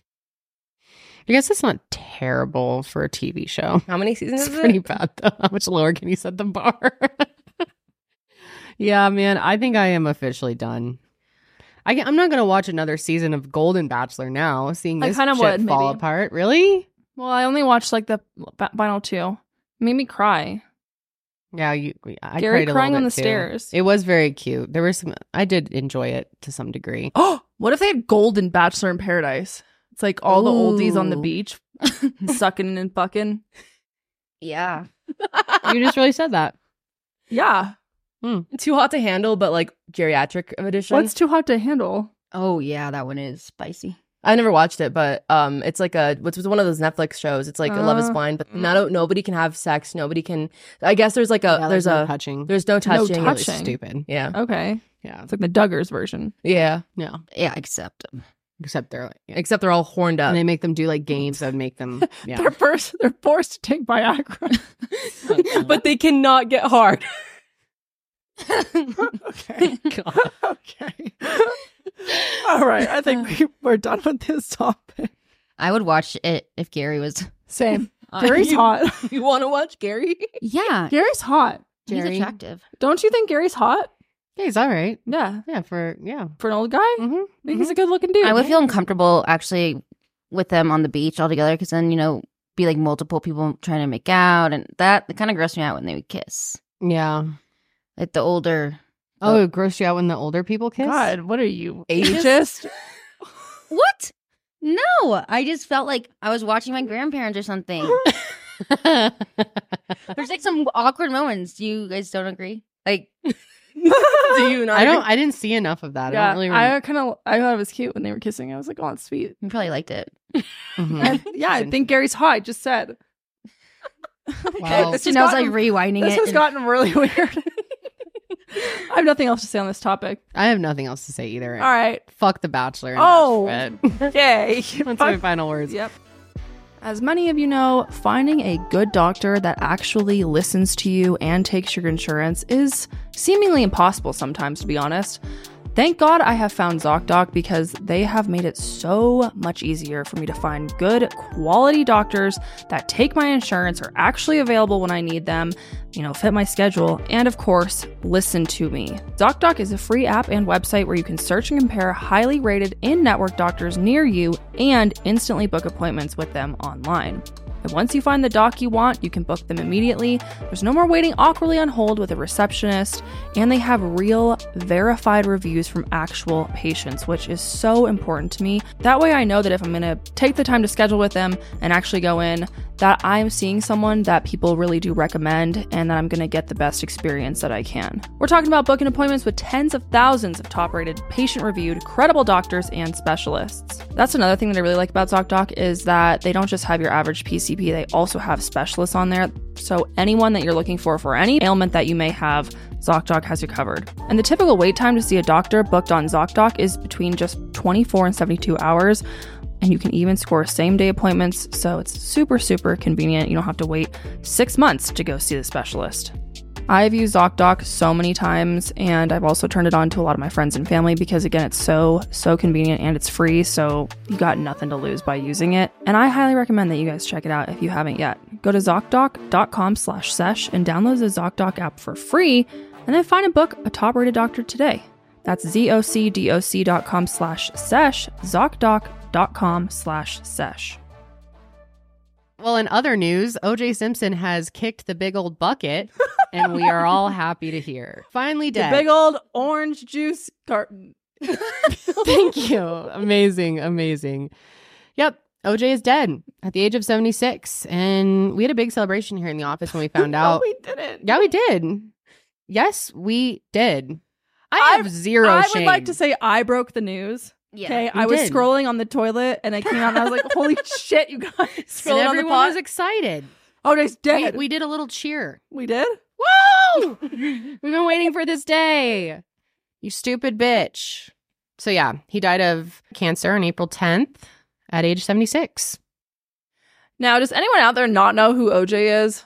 I guess it's not terrible for a T V show. How many seasons It's is pretty it? bad though. How much lower can you set the bar? Yeah, man. I think I am officially done. I, I'm not going to watch another season of Golden Bachelor now, seeing I this kinda shit would, fall maybe. apart. Really? Well, I only watched like the ba- final two. Made me cry. Yeah, you. I Gary cried a crying little on bit, the too. stairs. It was very cute. There were some. I did enjoy it to some degree. Oh, what if they had Golden Bachelor in Paradise? It's like all the oldies on the Ooh. beach, sucking and fucking. Yeah. You just really said that. Yeah. Too hot to handle, but like geriatric edition. What's too hot to handle? Oh, yeah, that one is spicy. I never watched it, but um, it's like a what's one of those Netflix shows. It's like Love Is Uh, Blind, but not nobody can have sex. Nobody can. I guess there's like a Yeah, there's no a touching. there's no touching. touching. Really stupid. Yeah, Okay. Yeah. It's like the Duggars version. yeah. Yeah. Yeah, except um, Except they're like, yeah. Except they're all horned up. and they make them do like games that would make them. Yeah. They're first. They're forced to take Viagra. but they cannot get hard. Okay. Okay. All right. I think we, we're done with this topic. I would watch it if Gary was. Same. Uh, Gary's you- hot. You want to watch Gary? Yeah, Gary's hot. he's Jerry. attractive. Don't you think Gary's hot? Yeah, he's all right. Yeah. Yeah, for yeah. For an old guy? Mm-hmm. I think he's a good looking dude. I would feel uncomfortable actually with them on the beach all together because then, you know, be like multiple people trying to make out. And that, that kind of grossed me out when they would kiss. Yeah. Like the older. Oh, it grossed you out when the older people kiss? God, what are you, ageist? What? No, I just felt like I was watching my grandparents or something. There's like some awkward moments. You guys don't agree? Like, Do you not? I don't. I didn't see enough of that. I Yeah, don't really. Remember. I kind of. I thought it was cute when they were kissing. I was like, oh, it's sweet. you probably liked it. Mhm. I- yeah, I think Gary's hot. I just said. Wow. This And has I was like gotten- rewinding This it. has and- gotten really weird. I have nothing else to say on this topic. I have nothing else to say either. All right. Fuck The Bachelor. And Oh. Bachelorette. Yay. That's my final words. Yep. As many of you know, finding a good doctor that actually listens to you and takes your insurance is seemingly impossible sometimes, to be honest. Thank God I have found ZocDoc because they have made it so much easier for me to find good quality doctors that take my insurance, are actually available when I need them, you know, fit my schedule, and of course, listen to me. ZocDoc is a free app and website where you can search and compare highly rated in-network doctors near you and instantly book appointments with them online. And once you find the doc you want, you can book them immediately. There's no more waiting awkwardly on hold with a receptionist, and they have real, verified reviews from actual patients, which is so important to me. That way I know that if I'm gonna take the time to schedule with them and actually go in, that I'm seeing someone that people really do recommend and that I'm gonna get the best experience that I can. We're talking about booking appointments with tens of thousands of top-rated, patient-reviewed, credible doctors and specialists. That's another thing that I really like about ZocDoc is that they don't just have your average P C P, they also have specialists on there. So anyone that you're looking for for any ailment that you may have, ZocDoc has you covered. And the typical wait time to see a doctor booked on ZocDoc is between just twenty-four and seventy-two hours. And you can even score same day appointments. So it's super, super convenient. You don't have to wait six months to go see the specialist. I've used ZocDoc so many times, and I've also turned it on to a lot of my friends and family because, again, it's so, so convenient and it's free, so you got nothing to lose by using it. And I highly recommend that you guys check it out if you haven't yet. Go to ZocDoc.com slash sesh and download the ZocDoc app for free, and then find and book a top-rated doctor today. That's ZocDoc.com slash sesh, ZocDoc.com slash sesh. Well, in other news, O J Simpson has kicked the big old bucket, and we are all happy to hear. Finally The dead. big old orange juice carton. Thank you. Amazing, amazing. Yep, O J is dead at the age of seventy-six, and we had a big celebration here in the office when we found No, out. we didn't. Yeah, we did. Yes, we did. I have I've- zero I shame. would like to say I broke the news. Yeah. Okay, You I was did. scrolling on the toilet and I came out and I was like, "Holy shit, you guys!" and Scrolling on the everyone pot. was excited. Oh, he's We, dead. We, we did a little cheer. did. Woo! We've been waiting for this day. You stupid bitch. So yeah, he died of cancer on April tenth at age seventy-six. Now, does anyone out there not know who O J is?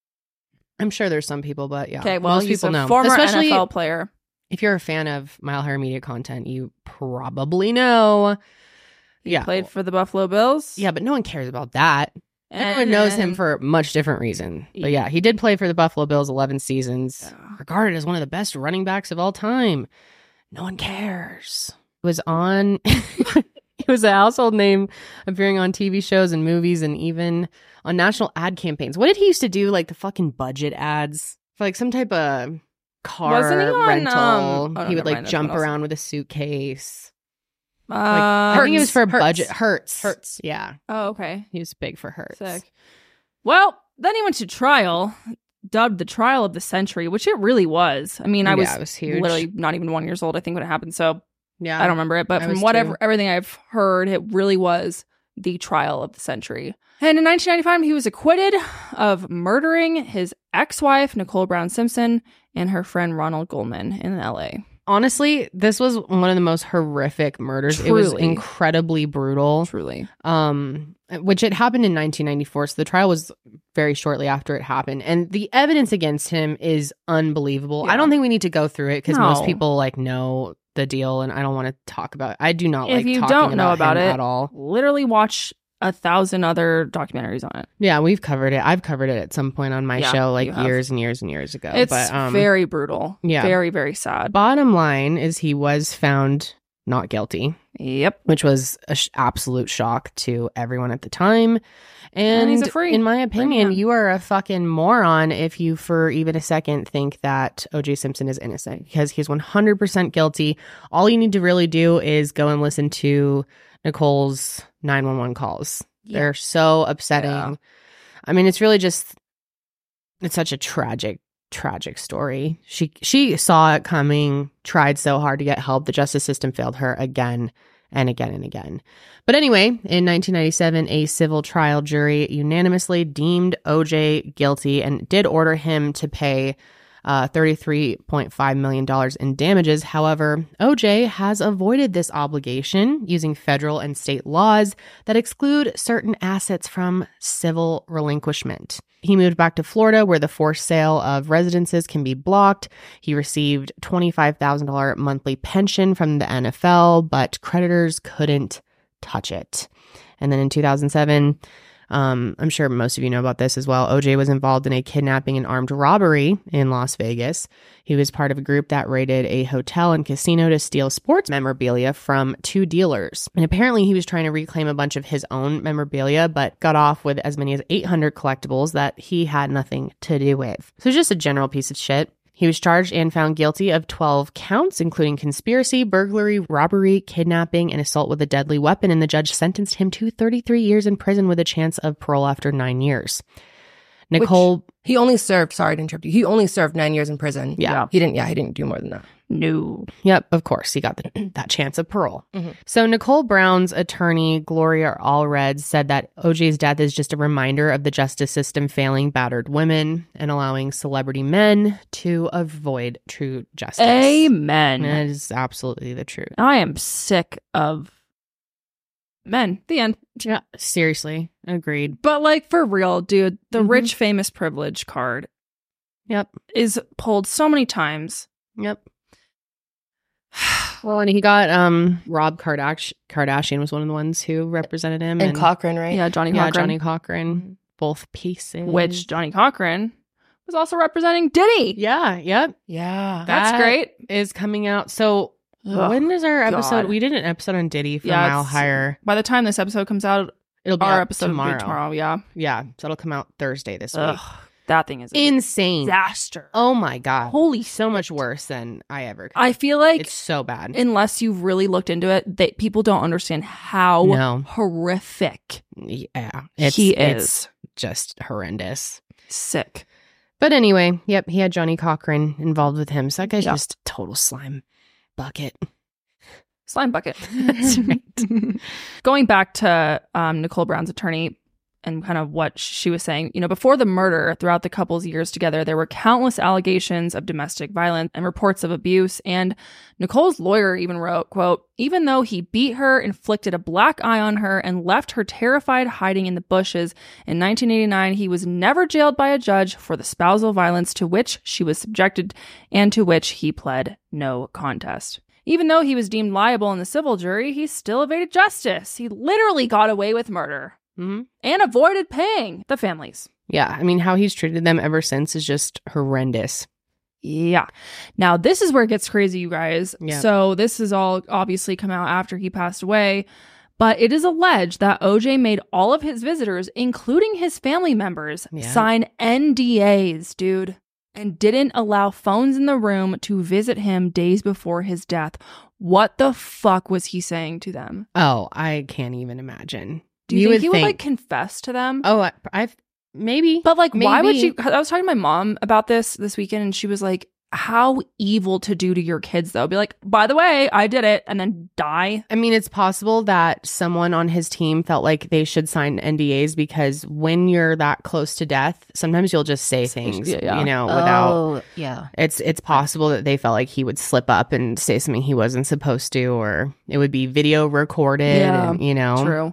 I'm sure there's some people, but yeah. Okay, well, most he's people a know. former Especially N F L player. if you're a fan of Mile Higher Media content, you probably know. He Yeah. played for the Buffalo Bills. Yeah, but no one cares about that. and Everyone knows him then- for a much different reason. But yeah, he did play for the Buffalo Bills eleven seasons, Yeah. regarded as one of the best running backs of all time. No one cares. He was on he was a household name appearing on T V shows and movies and even on national ad campaigns. What did he used to do? Like the fucking budget ads for like some type of car Wasn't he on, rental. um, oh, no, he would never like mind, that's jump someone else. around with a suitcase. Uh, Like, I think it was for Hertz. budget. Hertz. Hertz. Yeah. Oh, okay. He was big for Hertz. Sick. Well, then he went to trial, dubbed the trial of the century, which it really was. I mean, I Yeah, was, it was huge. literally not even one years old, I think, when it happened. So Yeah. I don't remember it, but I from was whatever too. everything I've heard, it really was the trial of the century. And in nineteen ninety-five, he was acquitted of murdering his ex-wife Nicole Brown Simpson and her friend Ronald Goldman in L A. Honestly, this was one of the most horrific murders. It was Truly. incredibly brutal. Truly, Um, which it happened in nineteen ninety-four. So the trial was very shortly after it happened, and the evidence against him is unbelievable. Yeah. I don't think we need to go through it because No. most people like know the deal, and I don't want to talk about. I do not If like you talking don't know about him it- at all. literally watch a thousand other documentaries on it. Yeah, we've covered it. I've covered it at some point on my Yeah, show, you like have. years and years and years ago. It's but, um, very brutal. yeah. very very sad. Bottom line is he was found not guilty, Yep. which was an sh- absolute shock to everyone at the time. And, And he's a free- in my opinion, man. you are a fucking moron if you for even a second think that O J Simpson is innocent, because he's one hundred percent guilty. All you need to really do is go and listen to Nicole's nine one one calls. They're so upsetting. Yeah. I mean, it's really just, it's such a tragic, tragic story. She she saw it coming, tried so hard to get help. The justice system failed her again and again and again. But anyway, in nineteen ninety-seven, a civil trial jury unanimously deemed O J guilty and did order him to pay uh, thirty-three point five million dollars in damages. However, O J has avoided this obligation using federal and state laws that exclude certain assets from civil relinquishment. He moved back to Florida, where the forced sale of residences can be blocked. He received twenty-five thousand dollars monthly pension from the N F L, but creditors couldn't touch it. And then in two thousand seven, um, I'm sure most of you know about this as well, O J was involved in a kidnapping and armed robbery in Las Vegas. He was part of a group that raided a hotel and casino to steal sports memorabilia from two dealers. And apparently he was trying to reclaim a bunch of his own memorabilia, but got off with as many as eight hundred collectibles that he had nothing to do with. So just a general piece of shit. He was charged and found guilty of twelve counts, including conspiracy, burglary, robbery, kidnapping, and assault with a deadly weapon, and the judge sentenced him to thirty-three years in prison with a chance of parole after nine years. Nicole... He only served, sorry to interrupt you, he only served nine years in prison. Yeah. He didn't, yeah, he didn't do more than that. No. Yep, of course. He got the, that chance of parole. Mhm. So Nicole Brown's attorney, Gloria Allred, said that O J's death is just a reminder of the justice system failing battered women and allowing celebrity men to avoid true justice. Amen. That is absolutely the truth. I am sick of men. The end. Yeah, seriously. Agreed. But like for real, dude, the Mhm. rich famous privilege card Yep. is pulled so many times. Yep. Well, and he got um Rob Kardash- Kardashian was one of the ones who represented him. And Cochran, right? Yeah, Johnny Yeah, Cochran. Johnny Cochran. Both pieces. Which Johnny Cochran was also representing Diddy. Yeah, yep. Yeah. That's That great. Is coming out. So Ugh, when is our episode? God. We did an episode on Diddy for Yeah, Mile it's- Higher. By the time this episode comes out, It'll be our out episode tomorrow. will be tomorrow. Yeah. Yeah, so it'll come out Thursday this Ugh, week. that thing is a Insane. disaster. Oh my god. Holy so much worse than I ever could. I feel like It's so bad. unless you've really looked into it, they, people don't understand how No. horrific yeah. It's, he it's is. just horrendous. Sick. But anyway, yep, he had Johnny Cochran involved with him. So that guy's Yeah. just a total slime bucket. Slime bucket. That's right. Going back to um, Nicole Brown's attorney and kind of what she was saying, you know, before the murder, throughout the couple's years together, there were countless allegations of domestic violence and reports of abuse. And Nicole's lawyer even wrote, quote, even though he beat her, inflicted a black eye on her, and left her terrified hiding in the bushes, in nineteen eighty-nine, he was never jailed by a judge for the spousal violence to which she was subjected and to which he pled no contest. Even though he was deemed liable in the civil jury, he still evaded justice. He literally got away with murder Mhm. and avoided paying the families. Yeah, I mean, how he's treated them ever since is just horrendous. Yeah. Now, this is where it gets crazy, you guys. Yeah. So this has all obviously come out after he passed away, but it is alleged that O J made all of his visitors, including his family members, Yeah. sign N D As, dude, and didn't allow phones in the room to visit him days before his death. What the fuck was he saying to them? Oh, I can't even imagine. Do you, think he would like confess to them? Oh, I, I've maybe. But like, why would Maybe. you? I was talking to my mom about this this weekend, and she was like, "How evil to do to your kids, though." Be like, "By the way, I did it," and then die. I mean, it's possible that someone on his team felt like they should sign N D As because when you're that close to death, sometimes you'll just say things, Yeah, yeah. you know, without. Oh, yeah. It's it's possible that they felt like he would slip up and say something he wasn't supposed to, or it would be video recorded. Yeah, and, you know, True.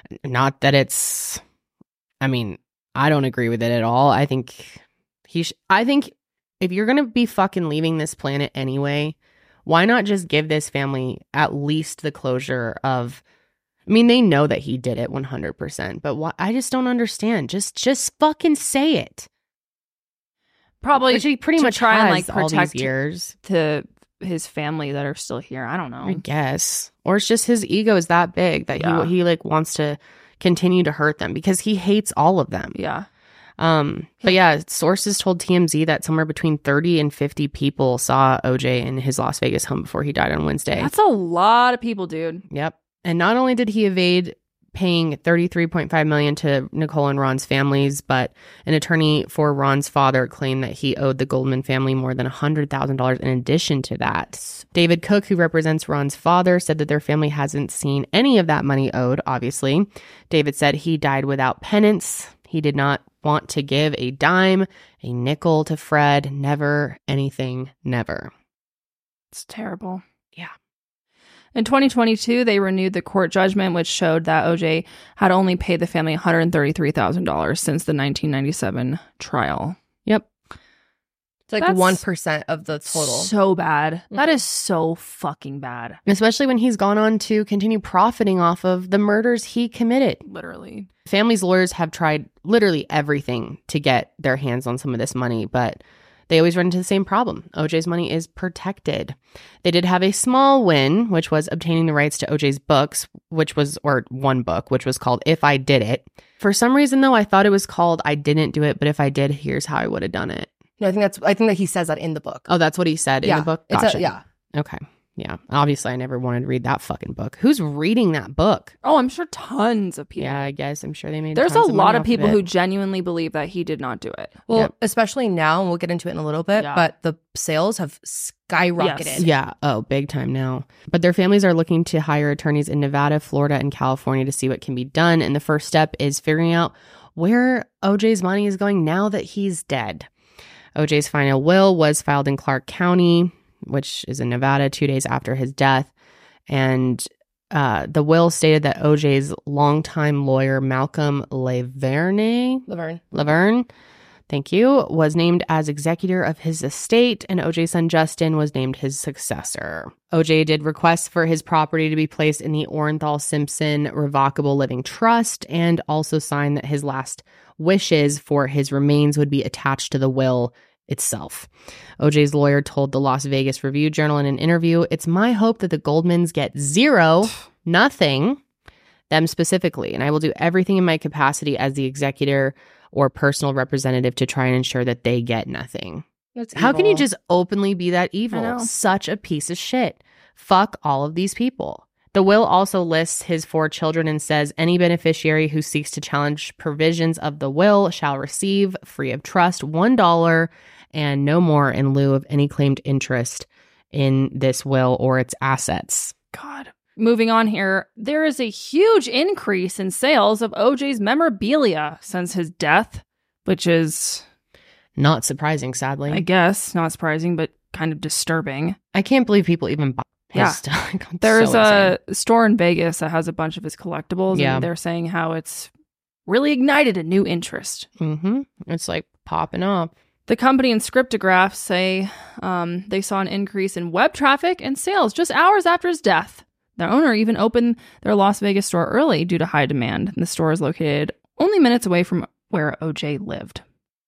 not that it's. I mean, I don't agree with it at all. I think he. Sh- I think if you're gonna be fucking leaving this planet anyway, why not just give this family at least the closure of. I mean, they know that he did it one hundred percent, but why, I just don't understand. Just, just fucking say it. Probably Which he pretty to much try has and like all protect these years. to his family that are still here. I don't I know. guess. Or it's just his ego is that big that Yeah. he he like wants to continue to hurt them because he hates all of them. Yeah. Um, but yeah, sources told T M Z that somewhere between thirty and fifty people saw O J in his Las Vegas home before he died on Wednesday. That's a lot of people, dude. Yep. And not only did he evade paying thirty-three point five million dollars to Nicole and Ron's families, but an attorney for Ron's father claimed that he owed the Goldman family more than one hundred thousand dollars in addition to that. David Cook, who represents Ron's father, said that their family hasn't seen any of that money owed, obviously. David said he died without penance. He did not want to give a dime, a nickel to Fred, never, anything, never. It's terrible. Yeah. In twenty twenty-two, they renewed the court judgment, which showed that O J had only paid the family one hundred thirty-three thousand dollars since the nineteen ninety-seven trial. Yep. It's like That's one percent of the total. So bad. That is so fucking bad. Especially when he's gone on to continue profiting off of the murders he committed. Literally. Family's lawyers have tried literally everything to get their hands on some of this money, but they always run into the same problem. O J's money is protected. They did have a small win, which was obtaining the rights to O J's books, which was, or one book, which was called If I Did It. For some reason, though, I thought it was called I Didn't Do It, but if I did, here's how I would have done it. No, I think that's. I think that he says that in the book. Oh, that's what he said in yeah, the book? It's Gotcha. a, yeah. Okay. Yeah. Obviously, I never wanted to read that fucking book. Who's reading that book? Oh, I'm sure tons of people. Yeah, I guess. I'm sure they made There's a tons of lot money of off people it. who genuinely believe that he did not do it. Well, Yep. especially now, and we'll get into it in a little bit. Yeah. But the sales have skyrocketed. Yes. Yeah. Oh, big time now. But their families are looking to hire attorneys in Nevada, Florida, and California to see what can be done. And the first step is figuring out where O J's money is going now that he's dead. O J's final will was filed in Clark County, which is in Nevada, two days after his death. And uh, the will stated that O J's longtime lawyer, Malcolm Laverne, Laverne. Laverne, thank you, was named as executor of his estate, and O J's son Justin was named his successor. O J did request for his property to be placed in the Orenthal Simpson Revocable Living Trust and also signed that his last wishes for his remains would be attached to the will itself. O J's lawyer told the Las Vegas Review-Journal in an interview, "It's my hope that the Goldmans get zero, nothing, them specifically, and I will do everything in my capacity as the executor or personal representative to try and ensure that they get nothing." That's How can you evil. just openly be that I evil? know. Such a piece of shit. Fuck all of these people. The will also lists his four children and says any beneficiary who seeks to challenge provisions of the will shall receive, free of trust, one dollar and no more in lieu of any claimed interest in this will or its assets. God. Moving on here, there is a huge increase in sales of O J's memorabilia since his death, which is, Not surprising, sadly. I I, guess, not surprising, but kind of disturbing. can't believe people even buy his Yeah. stuff. It's There's so insane. a store in Vegas that has a bunch of his collectibles, Yeah. and they're saying how it's really ignited a new interest. Mm-hmm. It's like popping up. The company and Scriptograph say um, they saw an increase in web traffic and sales just hours after his death. Their owner even opened their Las Vegas store early due to high demand. And the store is located only minutes away from where O J lived.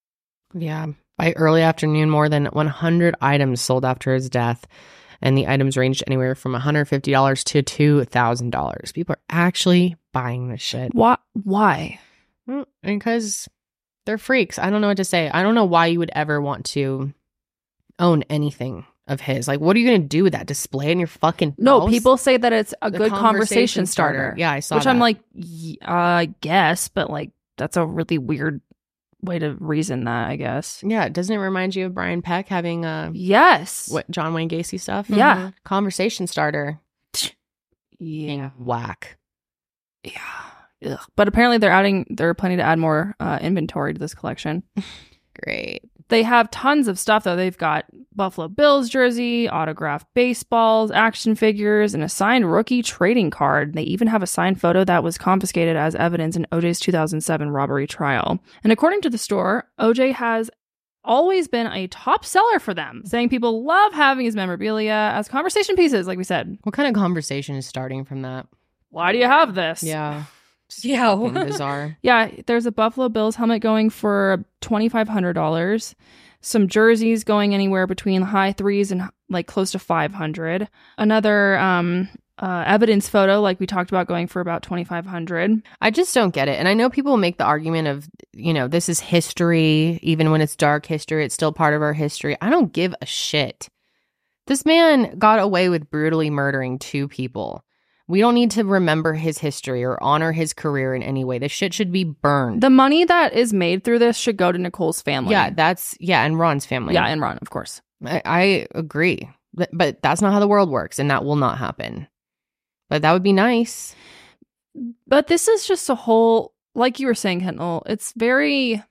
Yeah. By early afternoon, more than one hundred items sold after his death. And the items ranged anywhere from one hundred fifty dollars to two thousand dollars. People are actually buying this shit. Why? Why? Mm, Because they're freaks. I don't know what to say. I don't know why you would ever want to own anything of his. Like, what are you going to do with that? Display it in your fucking No, house? people say that it's a The good conversation starter. Yeah, I saw Which that. I'm like, y- uh, I guess, but like, that's a really weird way to reason that, I guess. Yeah, doesn't it remind you of Brian Peck having uh, Yes. what John Wayne Gacy stuff? Yeah. Mhm. Conversation starter. Yeah. Whack. Yeah. Ugh. But apparently they're adding, they're planning to add more uh, inventory to this collection. Great. They have tons of stuff though. They've got Buffalo Bills jersey, autographed baseballs, action figures, and a signed rookie trading card. They even have a signed photo that was confiscated as evidence in O J's two thousand seven robbery trial. And according to the store, O J has always been a top seller for them, saying people love having his memorabilia as conversation pieces, like we said. What kind of conversation is starting from that? Why do you have this? Yeah. Yeah. Fucking bizarre. Yeah, there's a Buffalo Bills helmet going for twenty-five hundred dollars. Some jerseys going anywhere between high threes and like close to five hundred. Another um, uh, evidence photo, like we talked about, going for about twenty-five hundred. I just don't get it. And I know people make the argument of, you know, this is history. Even when it's dark history, it's still part of our history. I don't give a shit. This man got away with brutally murdering two people. We don't need to remember his history or honor his career in any way. This shit should be burned. The money that is made through this should go to Nicole's family. Yeah, that's, yeah, and Ron's family. Yeah, and Ron, of course. I, I agree. But, but that's not how the world works, and that will not happen. But that would be nice. But this is just a whole, like you were saying, Kendall, it's very,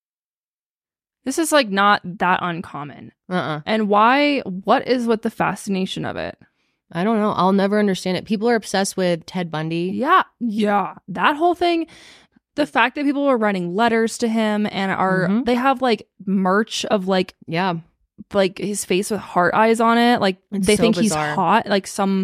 this is like not that uncommon. Uh-uh. And why, what is with the fascination of it? I don't know. I'll never understand it. People are obsessed with Ted Bundy. Yeah, yeah. That whole thing, the fact that people were writing letters to him and are, Mhm. they have like merch of like, Yeah. like his face with heart eyes on it. Like It's they so think bizarre. he's hot. Like some,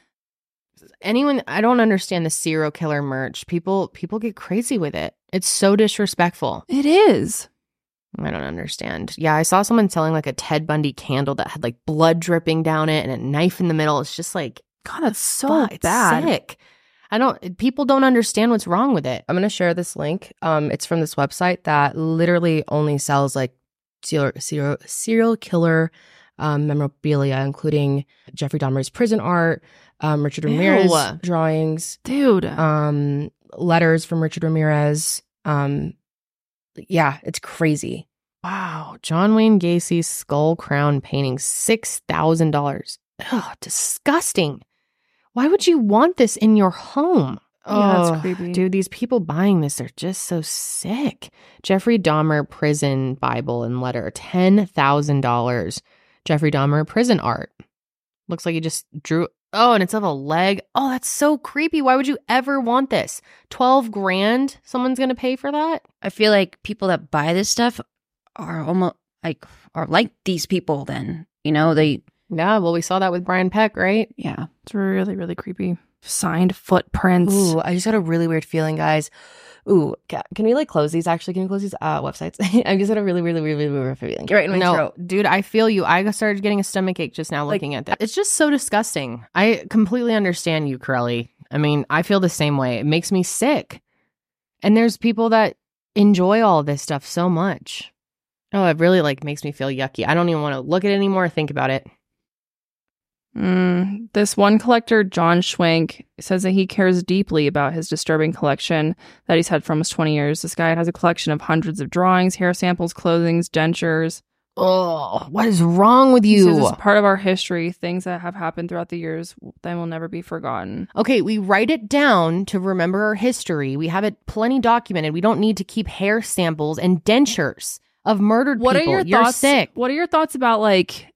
Anyone, I don't understand the serial killer merch. People, people get crazy with it. It's so disrespectful. it is. I don't understand. Yeah, I saw someone selling like a Ted Bundy candle that had like blood dripping down it and a knife in the middle. It's just like, God, that's so fuck, it's bad. sick. I don't, people don't understand what's wrong with it. I'm gonna share this link. Um, it's from this website that literally only sells like serial serial, serial killer um, memorabilia, including Jeffrey Dahmer's prison art, um, Richard Ramirez Ew. drawings, Dude. um, letters from Richard Ramirez. Um, yeah, it's crazy. Wow. John Wayne Gacy's skull crown painting, six thousand dollars. Ugh, disgusting. Why would you want this in your home? Yeah, it's Ugh, creepy. Dude, these people buying this are just so sick. Jeffrey Dahmer prison Bible and letter, ten thousand dollars. Jeffrey Dahmer prison art. Looks like he just drew. Oh, and it's of a leg. Oh, that's so creepy. Why would you ever want this? twelve grand? Someone's going to pay for that? I feel like people that buy this stuff are almost like are like these people. Then you know they. Yeah, well, we saw that with Brian Peck, right? Yeah. It's really, really creepy. Signed footprints. Ooh, I just got a really weird feeling, guys. Ooh, ca- can we like close these? Actually, can we close these uh, websites? I just got a really, really, really, really weird feeling. Get right in my No, throat. dude, I feel you. I started getting a stomach ache just now Like, looking at that. It's just so disgusting. I completely understand you, Corelli. I mean, I feel the same way. It makes me sick. And there's people that enjoy all this stuff so much. Oh, it really like makes me feel yucky. I don't even want to look at it anymore or think about it. Mm, this one collector, John Schwenk, says that he cares deeply about his disturbing collection that he's had for almost twenty years. This guy has a collection of hundreds of drawings, hair samples, clothings, dentures. Oh, what is wrong with He you? says it's part of our history, things that have happened throughout the years that will never be forgotten. Okay, we write it down to remember our history. We have it plenty documented. We don't need to keep hair samples and dentures of murdered What people. are your You're thoughts? sick. What are your thoughts about like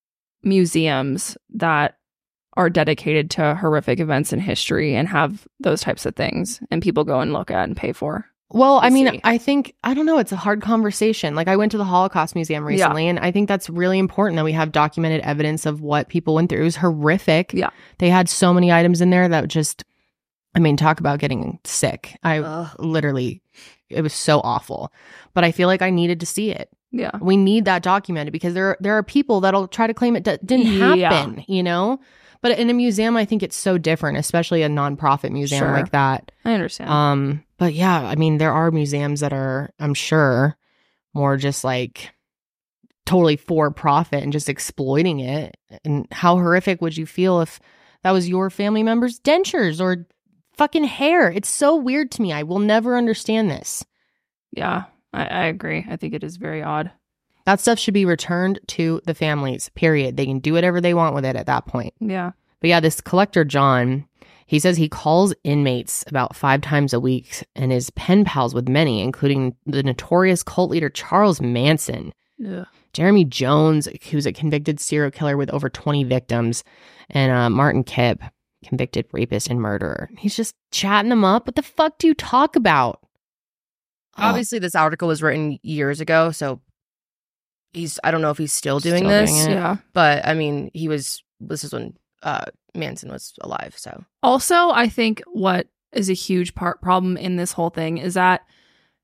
museums that are dedicated to horrific events in history and have those types of things and people go and look at and pay for? Well, I to mean, see. I think, I don't know, it's a hard conversation. Like, I went to the Holocaust Museum recently, and I think that's really important that we have documented evidence of what people went through. It was horrific. Yeah. They had so many items in there that just, I mean, talk about getting sick. I Ugh. literally, it was so awful. But I feel like I needed to see it. Yeah. We need that documented because there, there are people that'll try to claim it d- didn't Yeah. happen, you know? But in a museum, I think it's so different, especially a nonprofit museum Sure. like that. I understand. Um, but yeah, I mean, there are museums that are, I'm sure, more just like totally for profit and just exploiting it. And how horrific would you feel if that was your family member's dentures or fucking hair? It's so weird to me. I will never understand this. yeah, I, I agree. I think it is very odd. That stuff should be returned to the families, period. They can do whatever they want with it at that point. Yeah. But yeah, this collector, John, he says he calls inmates about five times a week and is pen pals with many, including the notorious cult leader Charles Manson, Ugh. Jeremy Jones, who's a convicted serial killer with over twenty victims, and uh, Martin Kipp, convicted rapist and murderer. He's just chatting them up. What the fuck do you talk about? Obviously, this article was written years ago, so he's, I don't know if he's still doing Still this, doing it. Yeah. but I mean, he was, this is when uh, Manson was alive, so. Also, I think what is a huge part problem in this whole thing is that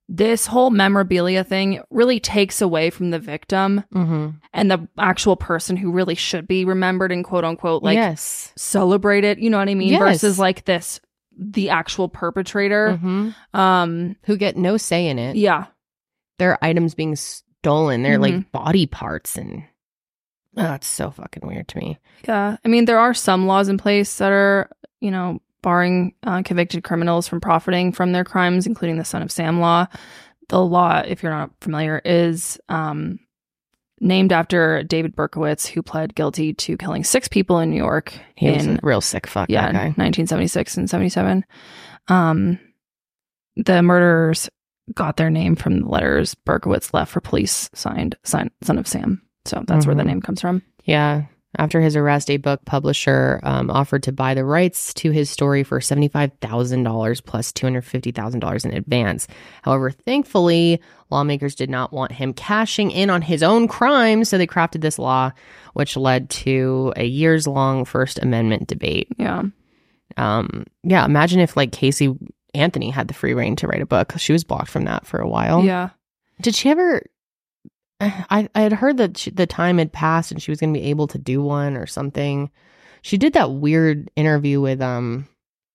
this whole memorabilia thing really takes away from the victim Mm-hmm. and the actual person who really should be remembered and quote unquote like yes. celebrated, you know what I mean? Yes. Versus like this, the actual perpetrator. Mm-hmm. Um, Who get no say in it. yeah. Their items being stolen. They're Mhm. like body parts, and oh, it's so fucking weird to me. Yeah. I mean, there are some laws in place that are, you know, barring uh, convicted criminals from profiting from their crimes, including the Son of Sam law. The law, if you're not familiar, is um, named after David Berkowitz, who pled guilty to killing six people in New York He was in a real sick fuck, yeah, that guy. nineteen seventy-six and seventy-seven. Um, the murderers got their name from the letters Berkowitz left for police signed Son, Son of Sam. So that's where the Mhm. name comes from. Yeah. After his arrest, a book publisher um, offered to buy the rights to his story for seventy-five thousand dollars plus two hundred fifty thousand dollars in advance. However, thankfully, lawmakers did not want him cashing in on his own crimes, so they crafted this law, which led to a years-long First Amendment debate. Yeah. Um, yeah, imagine if like Casey Anthony had the free reign to write a book. She was blocked from that for a while. Yeah. Did she ever? I I had heard that she, the time had passed and she was going to be able to do one or something. She did that weird interview with um,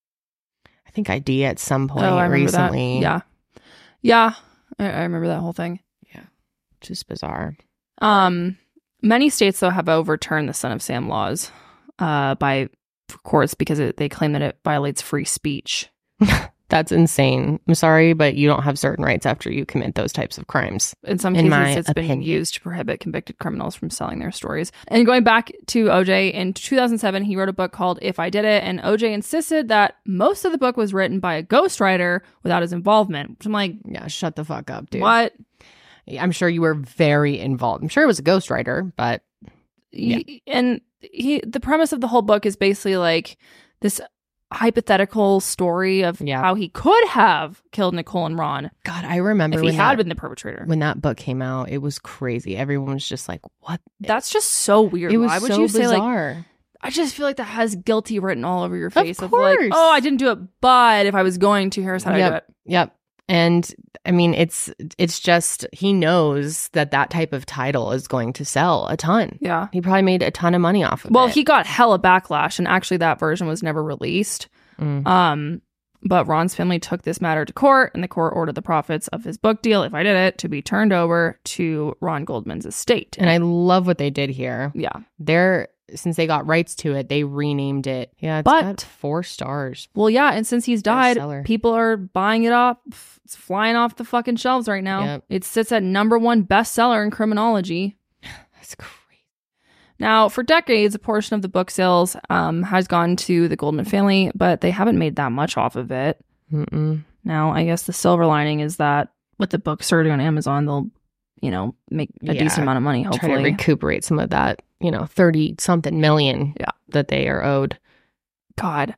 I think I D at some point Oh, I remember recently. that. Yeah. Yeah. I, I remember that whole thing. Just bizarre. Um, many states, though, have overturned the Son of Sam laws uh, by courts because it, they claim that it violates free speech. That's insane. I'm sorry, but you don't have certain rights after you commit those types of crimes. In some In my cases, it's opinion. been used to prohibit convicted criminals from selling their stories. And going back to O J, in two thousand seven, he wrote a book called If I Did It, and O J insisted that most of the book was written by a ghostwriter without his involvement. Which I'm like, Yeah, shut the fuck up, dude. what? I'm sure you were very involved. I'm sure it was a ghostwriter, but Yeah. He- and he, the premise of the whole book is basically like this hypothetical story of Yeah. how he could have killed Nicole and Ron God, I remember if he when had that, been the perpetrator. when that book came out. It was crazy. Everyone was just like, "What?" That's just so weird. It was Why would so you say like? bizarre. I just feel like that has guilty written all over your face. Of, course. like, oh, I didn't do it, but if I was going to, here's how I do Yep. it. Yep. And I mean, it's it's just he knows that that type of title is going to sell a ton. Yeah. He probably made a ton of money off of Well, it. he got hella backlash, and actually, that version was never released. Mm. Um, but Ron's family took this matter to court, and the court ordered the profits of his book deal, If I Did It, to be turned over to Ron Goldman's estate. And I love what they did here. yeah. They're since they got rights to it, they renamed it. Yeah, it's But- got four stars. Well, yeah, and since he's died, Bestseller. people are buying it up. It's flying off the fucking shelves right now. Yep. It sits at number one bestseller in criminology. That's crazy. Now, for decades, a portion of the book sales um, has gone to the Goldman family, but they haven't made that much off of it. Mm-mm. Now, I guess the silver lining is that with the book starting on Amazon, they'll, you know, make a Yeah. decent amount of money, Try to hopefully. recuperate some of that, you know, thirty something million Yeah. that they are owed. God.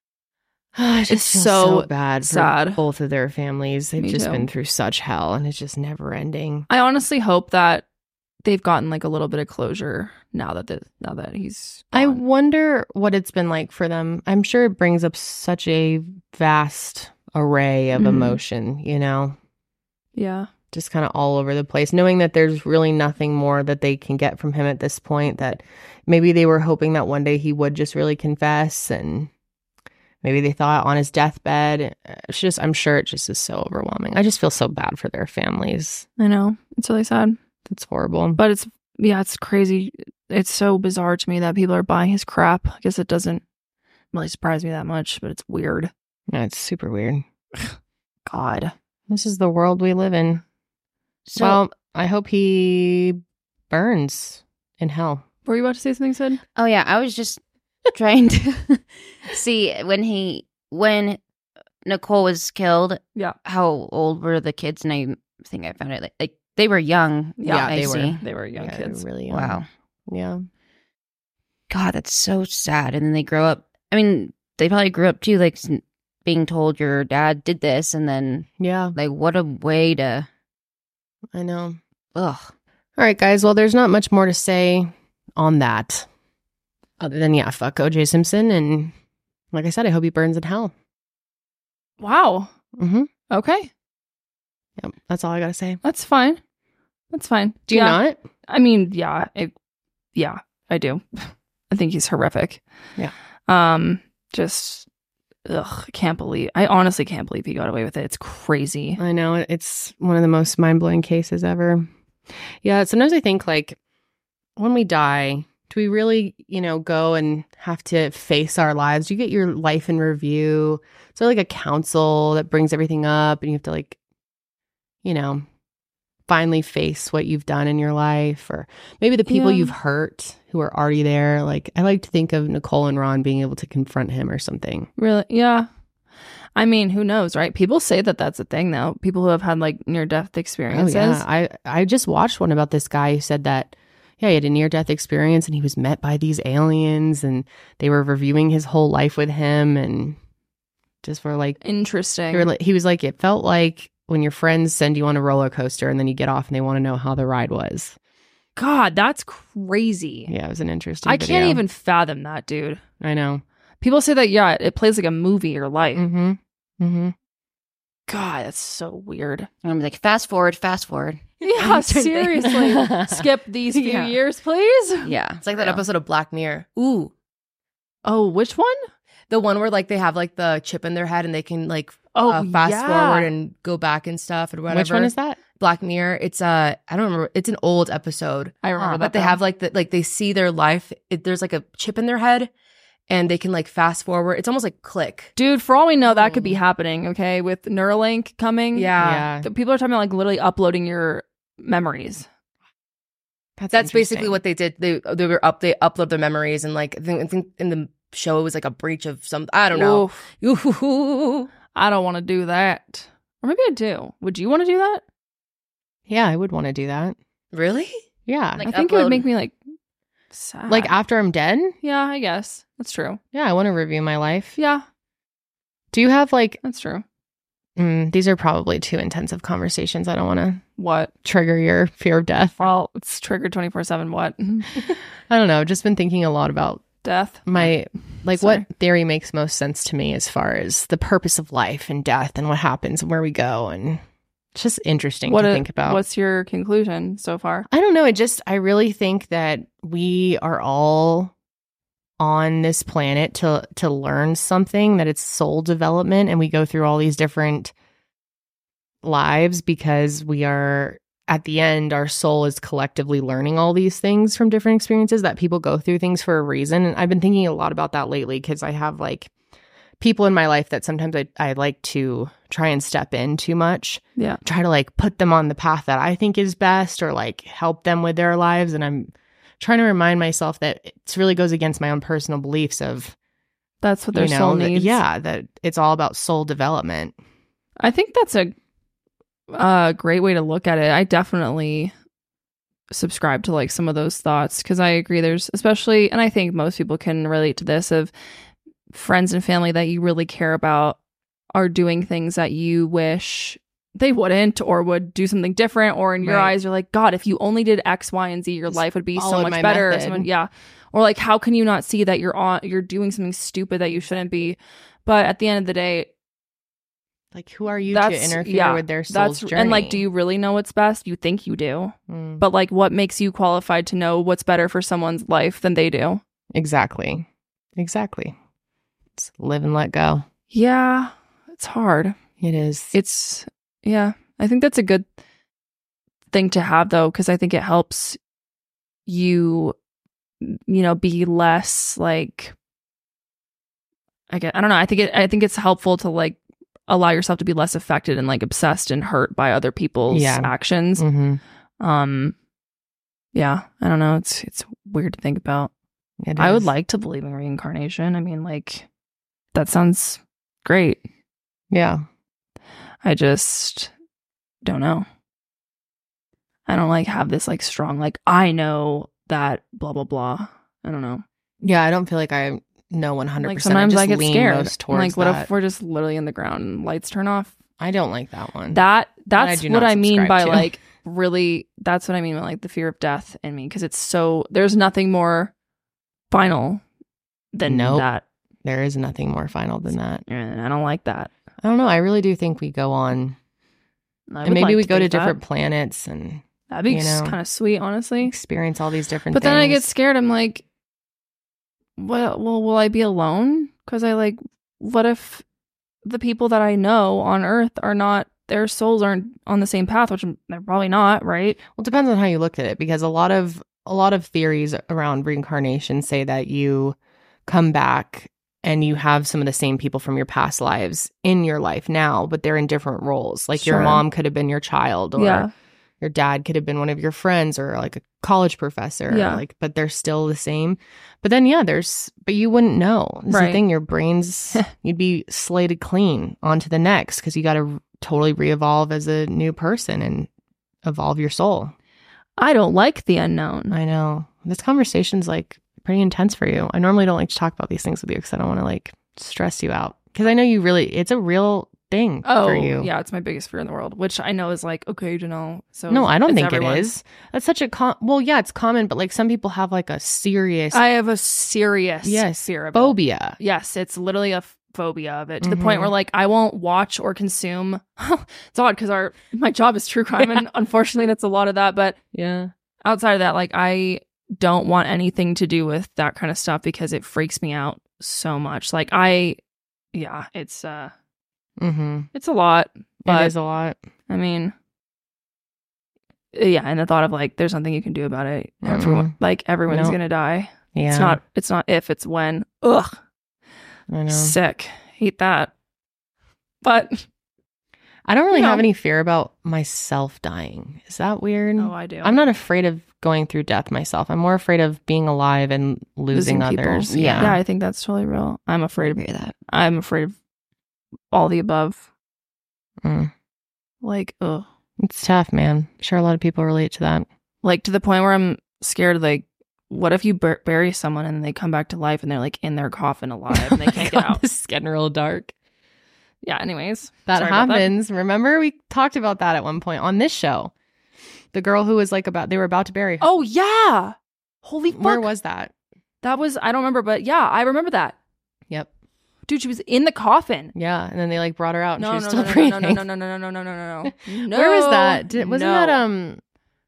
I just It's feel so so bad for sad. both of their families. They've Me just too. been through such hell, and it's just never ending. I honestly hope that they've gotten like a little bit of closure now that the, now that he's I gone. wonder what it's been like for them. I'm sure it brings up such a vast array of Mhm. emotion, you know, Yeah. just kind of all over the place, knowing that there's really nothing more that they can get from him at this point, that maybe they were hoping that one day he would just really confess, and maybe they thought on his deathbed. It's just, I'm sure it just is so overwhelming. I just feel so bad for their families. I know. It's really sad. It's horrible. But it's, yeah, it's crazy. It's so bizarre to me that people are buying his crap. I guess it doesn't really surprise me that much, but it's weird. Yeah, it's super weird. God. This is the world we live in. So Well, I hope he burns in hell. Were you about to say something, Sid? oh yeah, I was just trying to see when he when Nicole was killed. Yeah. How old were the kids? And I think I found it like, like they were young. Yeah, I they were. see. They were young Yeah, kids. really young. Wow. Yeah. God, that's so sad. And then they grow up. I mean, they probably grew up too, like s- being told your dad did this, and then Yeah, like what a way to. I know. Ugh. All right, guys. Well, there's not much more to say on that other than, yeah, fuck O J Simpson. And like I said, I hope he burns in hell. Wow. Mm-hmm. Okay. Yep, that's all I gotta say. That's fine. That's fine. Do you Yeah. not? I mean, yeah, it, yeah, I do. I think he's horrific. Yeah. Um, just, ugh, I can't believe. I honestly can't believe he got away with it. It's crazy. I know, it's one of the most mind blowing cases ever. Yeah, sometimes I think like when we die, do we really, you know, go and have to face our lives? Do you get your life in review? Is there like a council that brings everything up and you have to like, you know, finally face what you've done in your life, or maybe the people Yeah. you've hurt who are already there? Like, I like to think of Nicole and Ron being able to confront him or something. Really? Yeah. I mean, who knows, right? People say that that's a thing, though. People who have had like near death Oh experiences. yeah, I I just watched one about this guy who said that yeah, he had a near death experience and he was met by these aliens and they were reviewing his whole life with him and just were like Interesting. they were like, he was like it felt like when your friends send you on a roller coaster and then you get off and they want to know how the ride was. God, that's crazy. Yeah, it was an interesting. I video. can't even fathom that, dude. I know. People say that, yeah, it plays like a movie, your life. Mm-hmm. Mm-hmm. God, that's so weird. I'm like, fast forward, fast forward. Yeah, seriously. Skip these few Yeah. years, please. Yeah. It's like that Yeah. episode of Black Mirror. Ooh, Oh, which one? the one where like they have like the chip in their head and they can like Oh, uh, fast yeah. forward and go back and stuff and whatever. Which one is that? Black Mirror. It's uh, I don't remember. It's an old episode. I remember Uh, that. but they though. have like the like they see their life. It, there's like a chip in their head, and they can like fast forward. It's almost like Click. Dude, for all we know, that could be happening, okay? With Neuralink coming. Yeah. Yeah, The people are talking about like literally uploading your memories. that's That's basically interesting. what they did. They they were up. They upload their memories and like I think, I think in the show it was like a breach of some. I don't know. Oof, Ooh. I don't want to do that. Or maybe I do. Would you want to do that? Yeah, I would want to do that. Really? Yeah, Like I think it would upload- make me like sad. like after I'm dead. yeah, I guess. That's true. Yeah, I want to review my life. Yeah, Do you have like that's true. mm, these are probably too intensive conversations. I don't want to What? trigger your fear of death. Well, it's triggered twenty-four seven. What? I don't know. I've just been thinking a lot about Death? my like Sorry. what theory makes most sense to me as far as the purpose of life and death and what happens and where we go, and it's just interesting What to a- think about. What's your conclusion so far? I don't know. It just I really think that we are all on this planet to to learn something, that it's soul development, and we go through all these different lives because we are at the end our soul is collectively learning all these things from different experiences, that people go through things for a reason. And I've been thinking a lot about that lately because I have like people in my life that sometimes I, I like to try and step in too much, Yeah. try to like put them on the path that I think is best or like help them with their lives. And I'm trying to remind myself that it really goes against my own personal beliefs of, That's what their you know, soul that- needs. yeah, that it's all about soul development. I think that's a a great way to look at it. I definitely subscribe to like some of those thoughts because I agree there's especially, and I think most people can relate to this, of friends and family that you really care about are doing things that you wish they wouldn't or would do something different, or in your Right. eyes you're like, God, if you only did X, Y, and Z, your Just life would be so followed much my better. method. Someone- yeah. Or like, how can you not see that you're on you're doing something stupid that you shouldn't be? But at the end of the day, Like, who are you That's- to interfere yeah, with their soul's that's journey? and like, do you really know what's best? You think you do, Mm, but like, what makes you qualified to know what's better for someone's life than they do? exactly. Exactly. It's live and let go. Yeah, it's hard. It is. It's yeah. I think that's a good thing to have though, because I think it helps you, you know, be less like. I get. I don't know. I think it. I think it's helpful to like allow yourself to be less affected and like obsessed and hurt by other people's Yeah. actions. Mhm. Um, yeah, I don't know. It's it's weird to think about. It I would is. like to believe in reincarnation. I mean, like, that sounds great. Yeah. I just don't know. I don't like have this like strong like I know that blah blah blah. I don't know. Yeah. I don't feel like I know one hundred Like percent. sometimes I, just I get lean scared. most towards Like what that. if we're just literally in the ground and lights turn off? I don't like that one. That That I that's do what not I mean subscribe by to. like really. That's what I mean by like the fear of death in me, because it's so there's nothing more final than Nope. that. There is nothing more final than that. And I don't like that. I don't know. I really do think we go on I and would maybe like we to go to think that. different planets and That'd be you know, kind of sweet, honestly. experience all these different But things. then I get scared. I'm like, well, well, will I be alone? Because I like, what if the people that I know on Earth are not, their souls aren't on the same path, which they're probably not, right? Well, it depends on how you look at it, because a lot of a lot of theories around reincarnation say that you come back and you have some of the same people from your past lives in your life now, but they're in different roles. Like your Sure. mom could have been your child, or Yeah. your dad could have been one of your friends, or like a college professor. Yeah. Like, but they're still the same. But then, yeah, there's, but you wouldn't know. This is Right. the thing. Your brains, you'd be slated clean onto the next, because you got to totally re-evolve as a new person and evolve your soul. I don't like the unknown. I know. This conversation's like pretty intense for you. I normally don't like to talk about these things with you because I don't want to like stress you out. Because I know you really, it's a real thing Oh, for you. yeah, it's my biggest fear in the world, which I know is like, okay, you know. So No, I don't it's think everyone. it is. That's such a com- well, yeah, it's common, but like some people have like a serious I have a serious yes fear of it. phobia. Yes, it's literally a f- phobia of it to the point Mhm. where like I won't watch or consume. It's odd because our my job is true crime, and unfortunately, that's a lot of that. But Yeah. outside of that, like I don't want anything to do with that kind of stuff because it freaks me out so much. Like I, yeah, it's uh, Mm-hmm. it's a lot. It But is a lot. I mean, yeah, and the thought of like there's nothing you can do about it. Everyone, like everyone's Nope. gonna die. Yeah. It's not. It's not if. It's when. Ugh. I know. Sick. Hate that. But I don't really you know. have any fear about myself dying. Is that weird? oh, I do. I'm not afraid of going through death myself. I'm more afraid of being alive and losing, Losing people. others. Yeah. Yeah, I think that's totally real. I'm afraid of Agree with that. I'm afraid of all the above. Mm. Like, ugh. It's tough, man. I'm sure a lot of people relate to that. Like to the point where I'm scared. Like, what if you bur- bury someone and they come back to life and they're like in their coffin alive and they can't get out? This is getting real dark. Yeah. Anyways, That sorry about happens. Remember, we talked about that at one point on this show. The girl who was like about, they were about to bury her. Oh yeah. Holy fuck. Where was that? that? Was I don't remember, but yeah, I remember that. Yep. Dude, she was in the coffin. Yeah. And then they like brought her out and No, she was no, still no, no, breathing. no, no, no, no, no, no, no, no, no, no, no. Where was that? Did, wasn't No. that um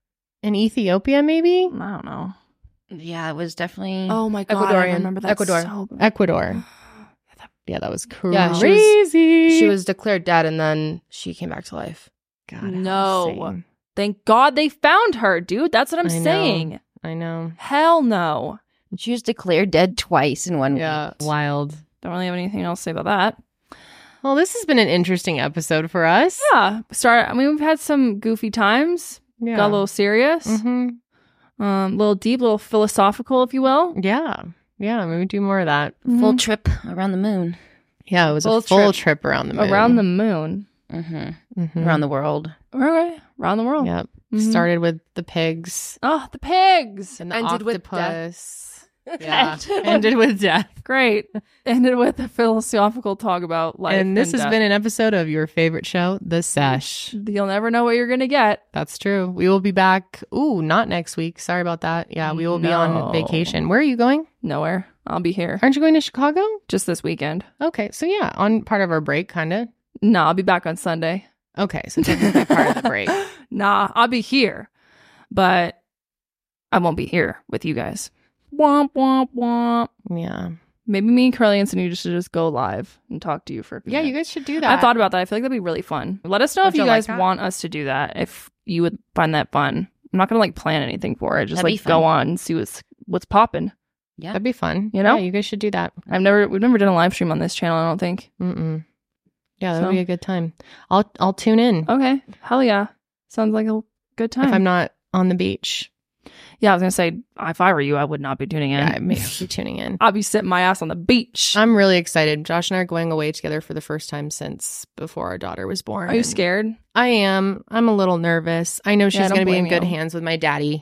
in Ethiopia maybe? I don't know. Yeah, it was definitely. Oh my god, I Ecuadorian. remember that. Ecuador. So bad. Ecuador. Yeah, that was crazy. Yeah, she was- She was declared dead and then she came back to life. God, how No. insane. Thank God they found her, dude. That's what I'm I know. saying. I know. Hell no. She was declared dead twice in one Yeah. week. Wild. Don't really have anything else to say about that. Well, this has been an interesting episode for us. Yeah. Start. I mean, we've had some goofy times. Yeah. Got a little serious. hmm Um, little deep, little philosophical, if you will. Yeah. Yeah. Maybe do more of that. Full trip around the moon. Yeah. It was Full a full trip. trip, around the moon. Around the moon. Mm-hmm. Mhm. Around the world. Okay. Around the world. Yep. Mhm. Started with the pigs Oh, the pigs. and the Ended with death. octopus. Yeah. Ended with death. Great. Ended with a philosophical talk about life. And this has death. been an episode of your favorite show, The Sesh. You'll never know what you're going to get. That's true. We will be back. Ooh, not next week. Sorry about that. Yeah, we will be No. on vacation. Where are you going? Nowhere. I'll be here. Aren't you going to Chicago? Just this weekend. Okay, so yeah, on part of our break, kind of. No, I'll be back on Sunday. Okay, so technically part of the break. Nah, I'll be here, but I won't be here with you guys. Womp womp womp. Yeah, Maybe me and Curly and Sunny should just go live and talk to you for a few yeah, you minutes. guys should do that. I thought about that. I feel like that'd be really fun. Let us know Would if you you like guys that? want us to do that. If you would find that fun. I'm not gonna like plan anything for it. Just That'd be like go fun. on and see what's what's popping. Yeah. that'd be fun. You know? yeah, you guys should do that. I've never we've never done a live stream on this channel. I don't think. Mm-mm. Yeah, that So- would be a good time. I'll I'll tune in Okay, hell yeah, sounds like a good time. if I'm not on the beach. yeah, I was gonna say if I were you, I would not be tuning in. Yeah, I may be tuning in. I'll be sitting my ass on the beach. I'm really excited. Josh and I are going away together for the first time since before our daughter was born. Are you and scared? I am. I'm a little nervous. I know Yeah, she's I don't going to be in blame good you. hands with my daddy.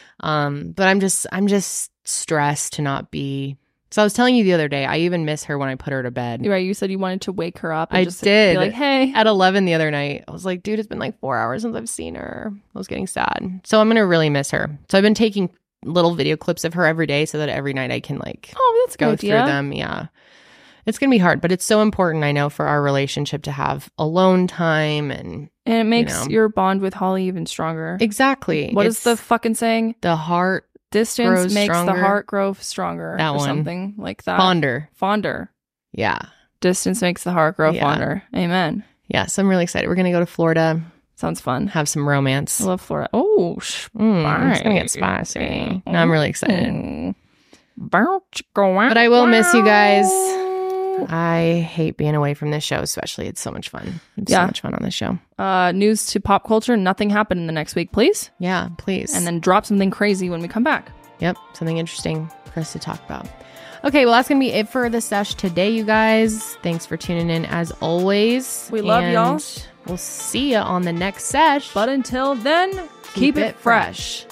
Um, but I'm just I'm just stressed to not be. So I was telling you the other day, I even miss her when I put her to bed. You're right. You said you wanted to wake her up. And I just did. Be like, hey. At eleven the other night, I was like, dude, it's been like four hours since I've seen her. I was getting sad. So I'm going to really miss her. So I've been taking little video clips of her every day so that every night I can like Oh, that's a go good through idea. them. Yeah. It's going to be hard, but it's so important, I know, for our relationship to have alone time and, And it makes know. your bond with Holly even stronger. Exactly. What is It's the fucking saying? the heart Distance grows makes stronger. the heart grow stronger. That or one. something like that. fonder. Fonder. Yeah. Distance makes the heart grow Yeah. fonder. Amen. Yeah. So I'm really excited. We're going to go to Florida, Sounds fun. have some romance. I love Florida. Oh, Mm, it's going to get spicy. No, I'm really excited. Mm. But But I will miss you guys. I hate being away from this show, especially. It's so much fun. It's Yeah. so much fun on this show. Uh, news to pop culture. Nothing happened in the next week, please. Yeah, please. And then drop something crazy when we come back. Yep, something interesting for us to talk about. Okay, well, that's going to be it for the sesh today, you guys. Thanks for tuning in as always. We love And y'all. We'll see you on the next sesh. But until then, keep, it fresh.